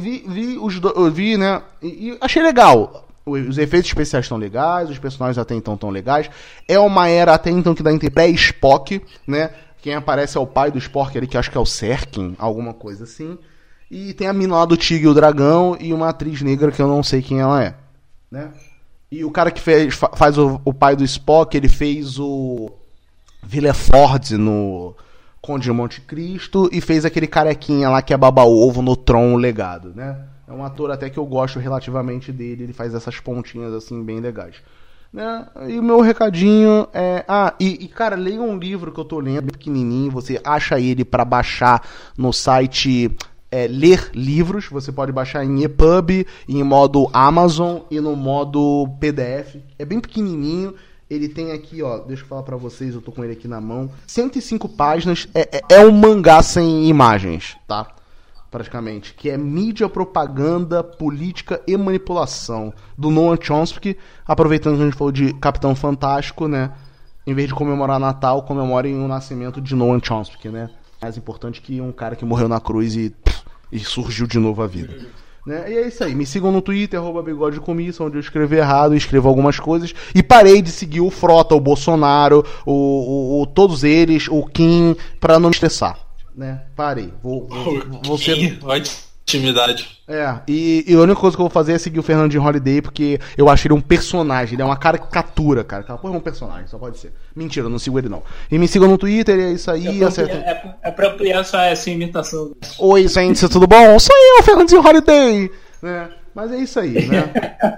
Speaker 1: Vi, né? E achei legal. Os efeitos especiais estão legais, os personagens até então estão legais. É uma era até então que dá entre pré-Spock, né? Quem aparece é o pai do Spock ali, que acho que é o Serkin, alguma coisa assim. E tem a mina lá do Tigre e o Dragão e uma atriz negra que eu não sei quem ela é, né? E o cara que faz o pai do Spock, ele fez o Villefort no Conde de Monte Cristo e fez aquele carequinha lá que é baba-ovo no Tron Legado, né? É um ator até que eu gosto relativamente dele, ele faz essas pontinhas assim bem legais. Né? E o meu recadinho é... cara, leia um livro que eu tô lendo, bem pequenininho, você acha ele pra baixar no site Ler Livros, você pode baixar em EPUB, em modo Amazon e no modo PDF. É bem pequenininho, ele tem aqui, ó, deixa eu falar pra vocês, eu tô com ele aqui na mão, 105 páginas, é um mangá sem imagens, tá? Praticamente, que é Mídia, Propaganda, Política e Manipulação, do Noam Chomsky. Aproveitando que a gente falou de Capitão Fantástico, né? Em vez de comemorar Natal, comemorem o nascimento de Noam Chomsky, né? Mais importante que um cara que morreu na cruz e surgiu de novo a vida. Né? E é isso aí, me sigam no Twitter, @bigodecomissa, onde eu escrevo errado, escrevo algumas coisas. E parei de seguir o Frota, o Bolsonaro, todos eles, o Kim, pra não me estressar. Né? Parei. Vou ser...
Speaker 4: Intimidade.
Speaker 1: E a única coisa que eu vou fazer é seguir o Fernandinho Holiday, porque eu acho ele um personagem, ele é uma caricatura, cara. Aquela porra é um personagem, só pode ser. Mentira, eu não sigo ele não. E me sigam no Twitter, é isso aí.
Speaker 2: É pra ampliar essa imitação.
Speaker 1: Oi, gente, tudo bom? Sou eu, Fernandinho Holiday. Né? Mas é isso aí, né?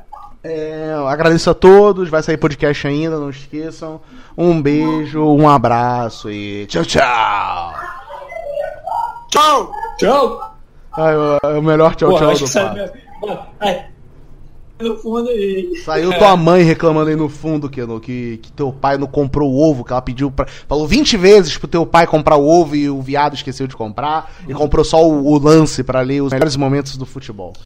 Speaker 1: Eu agradeço a todos, vai sair podcast ainda, não esqueçam. Um beijo, um abraço e tchau, tchau.
Speaker 2: Tchau! Tchau!
Speaker 1: É o melhor tchau, tchau do pato.
Speaker 2: No fundo aí.
Speaker 1: Saiu tua mãe reclamando aí no fundo que teu pai não comprou o ovo, que ela pediu falou 20 vezes pro teu pai comprar o ovo e o viado esqueceu de comprar e comprou só o lance pra ler os melhores momentos do futebol.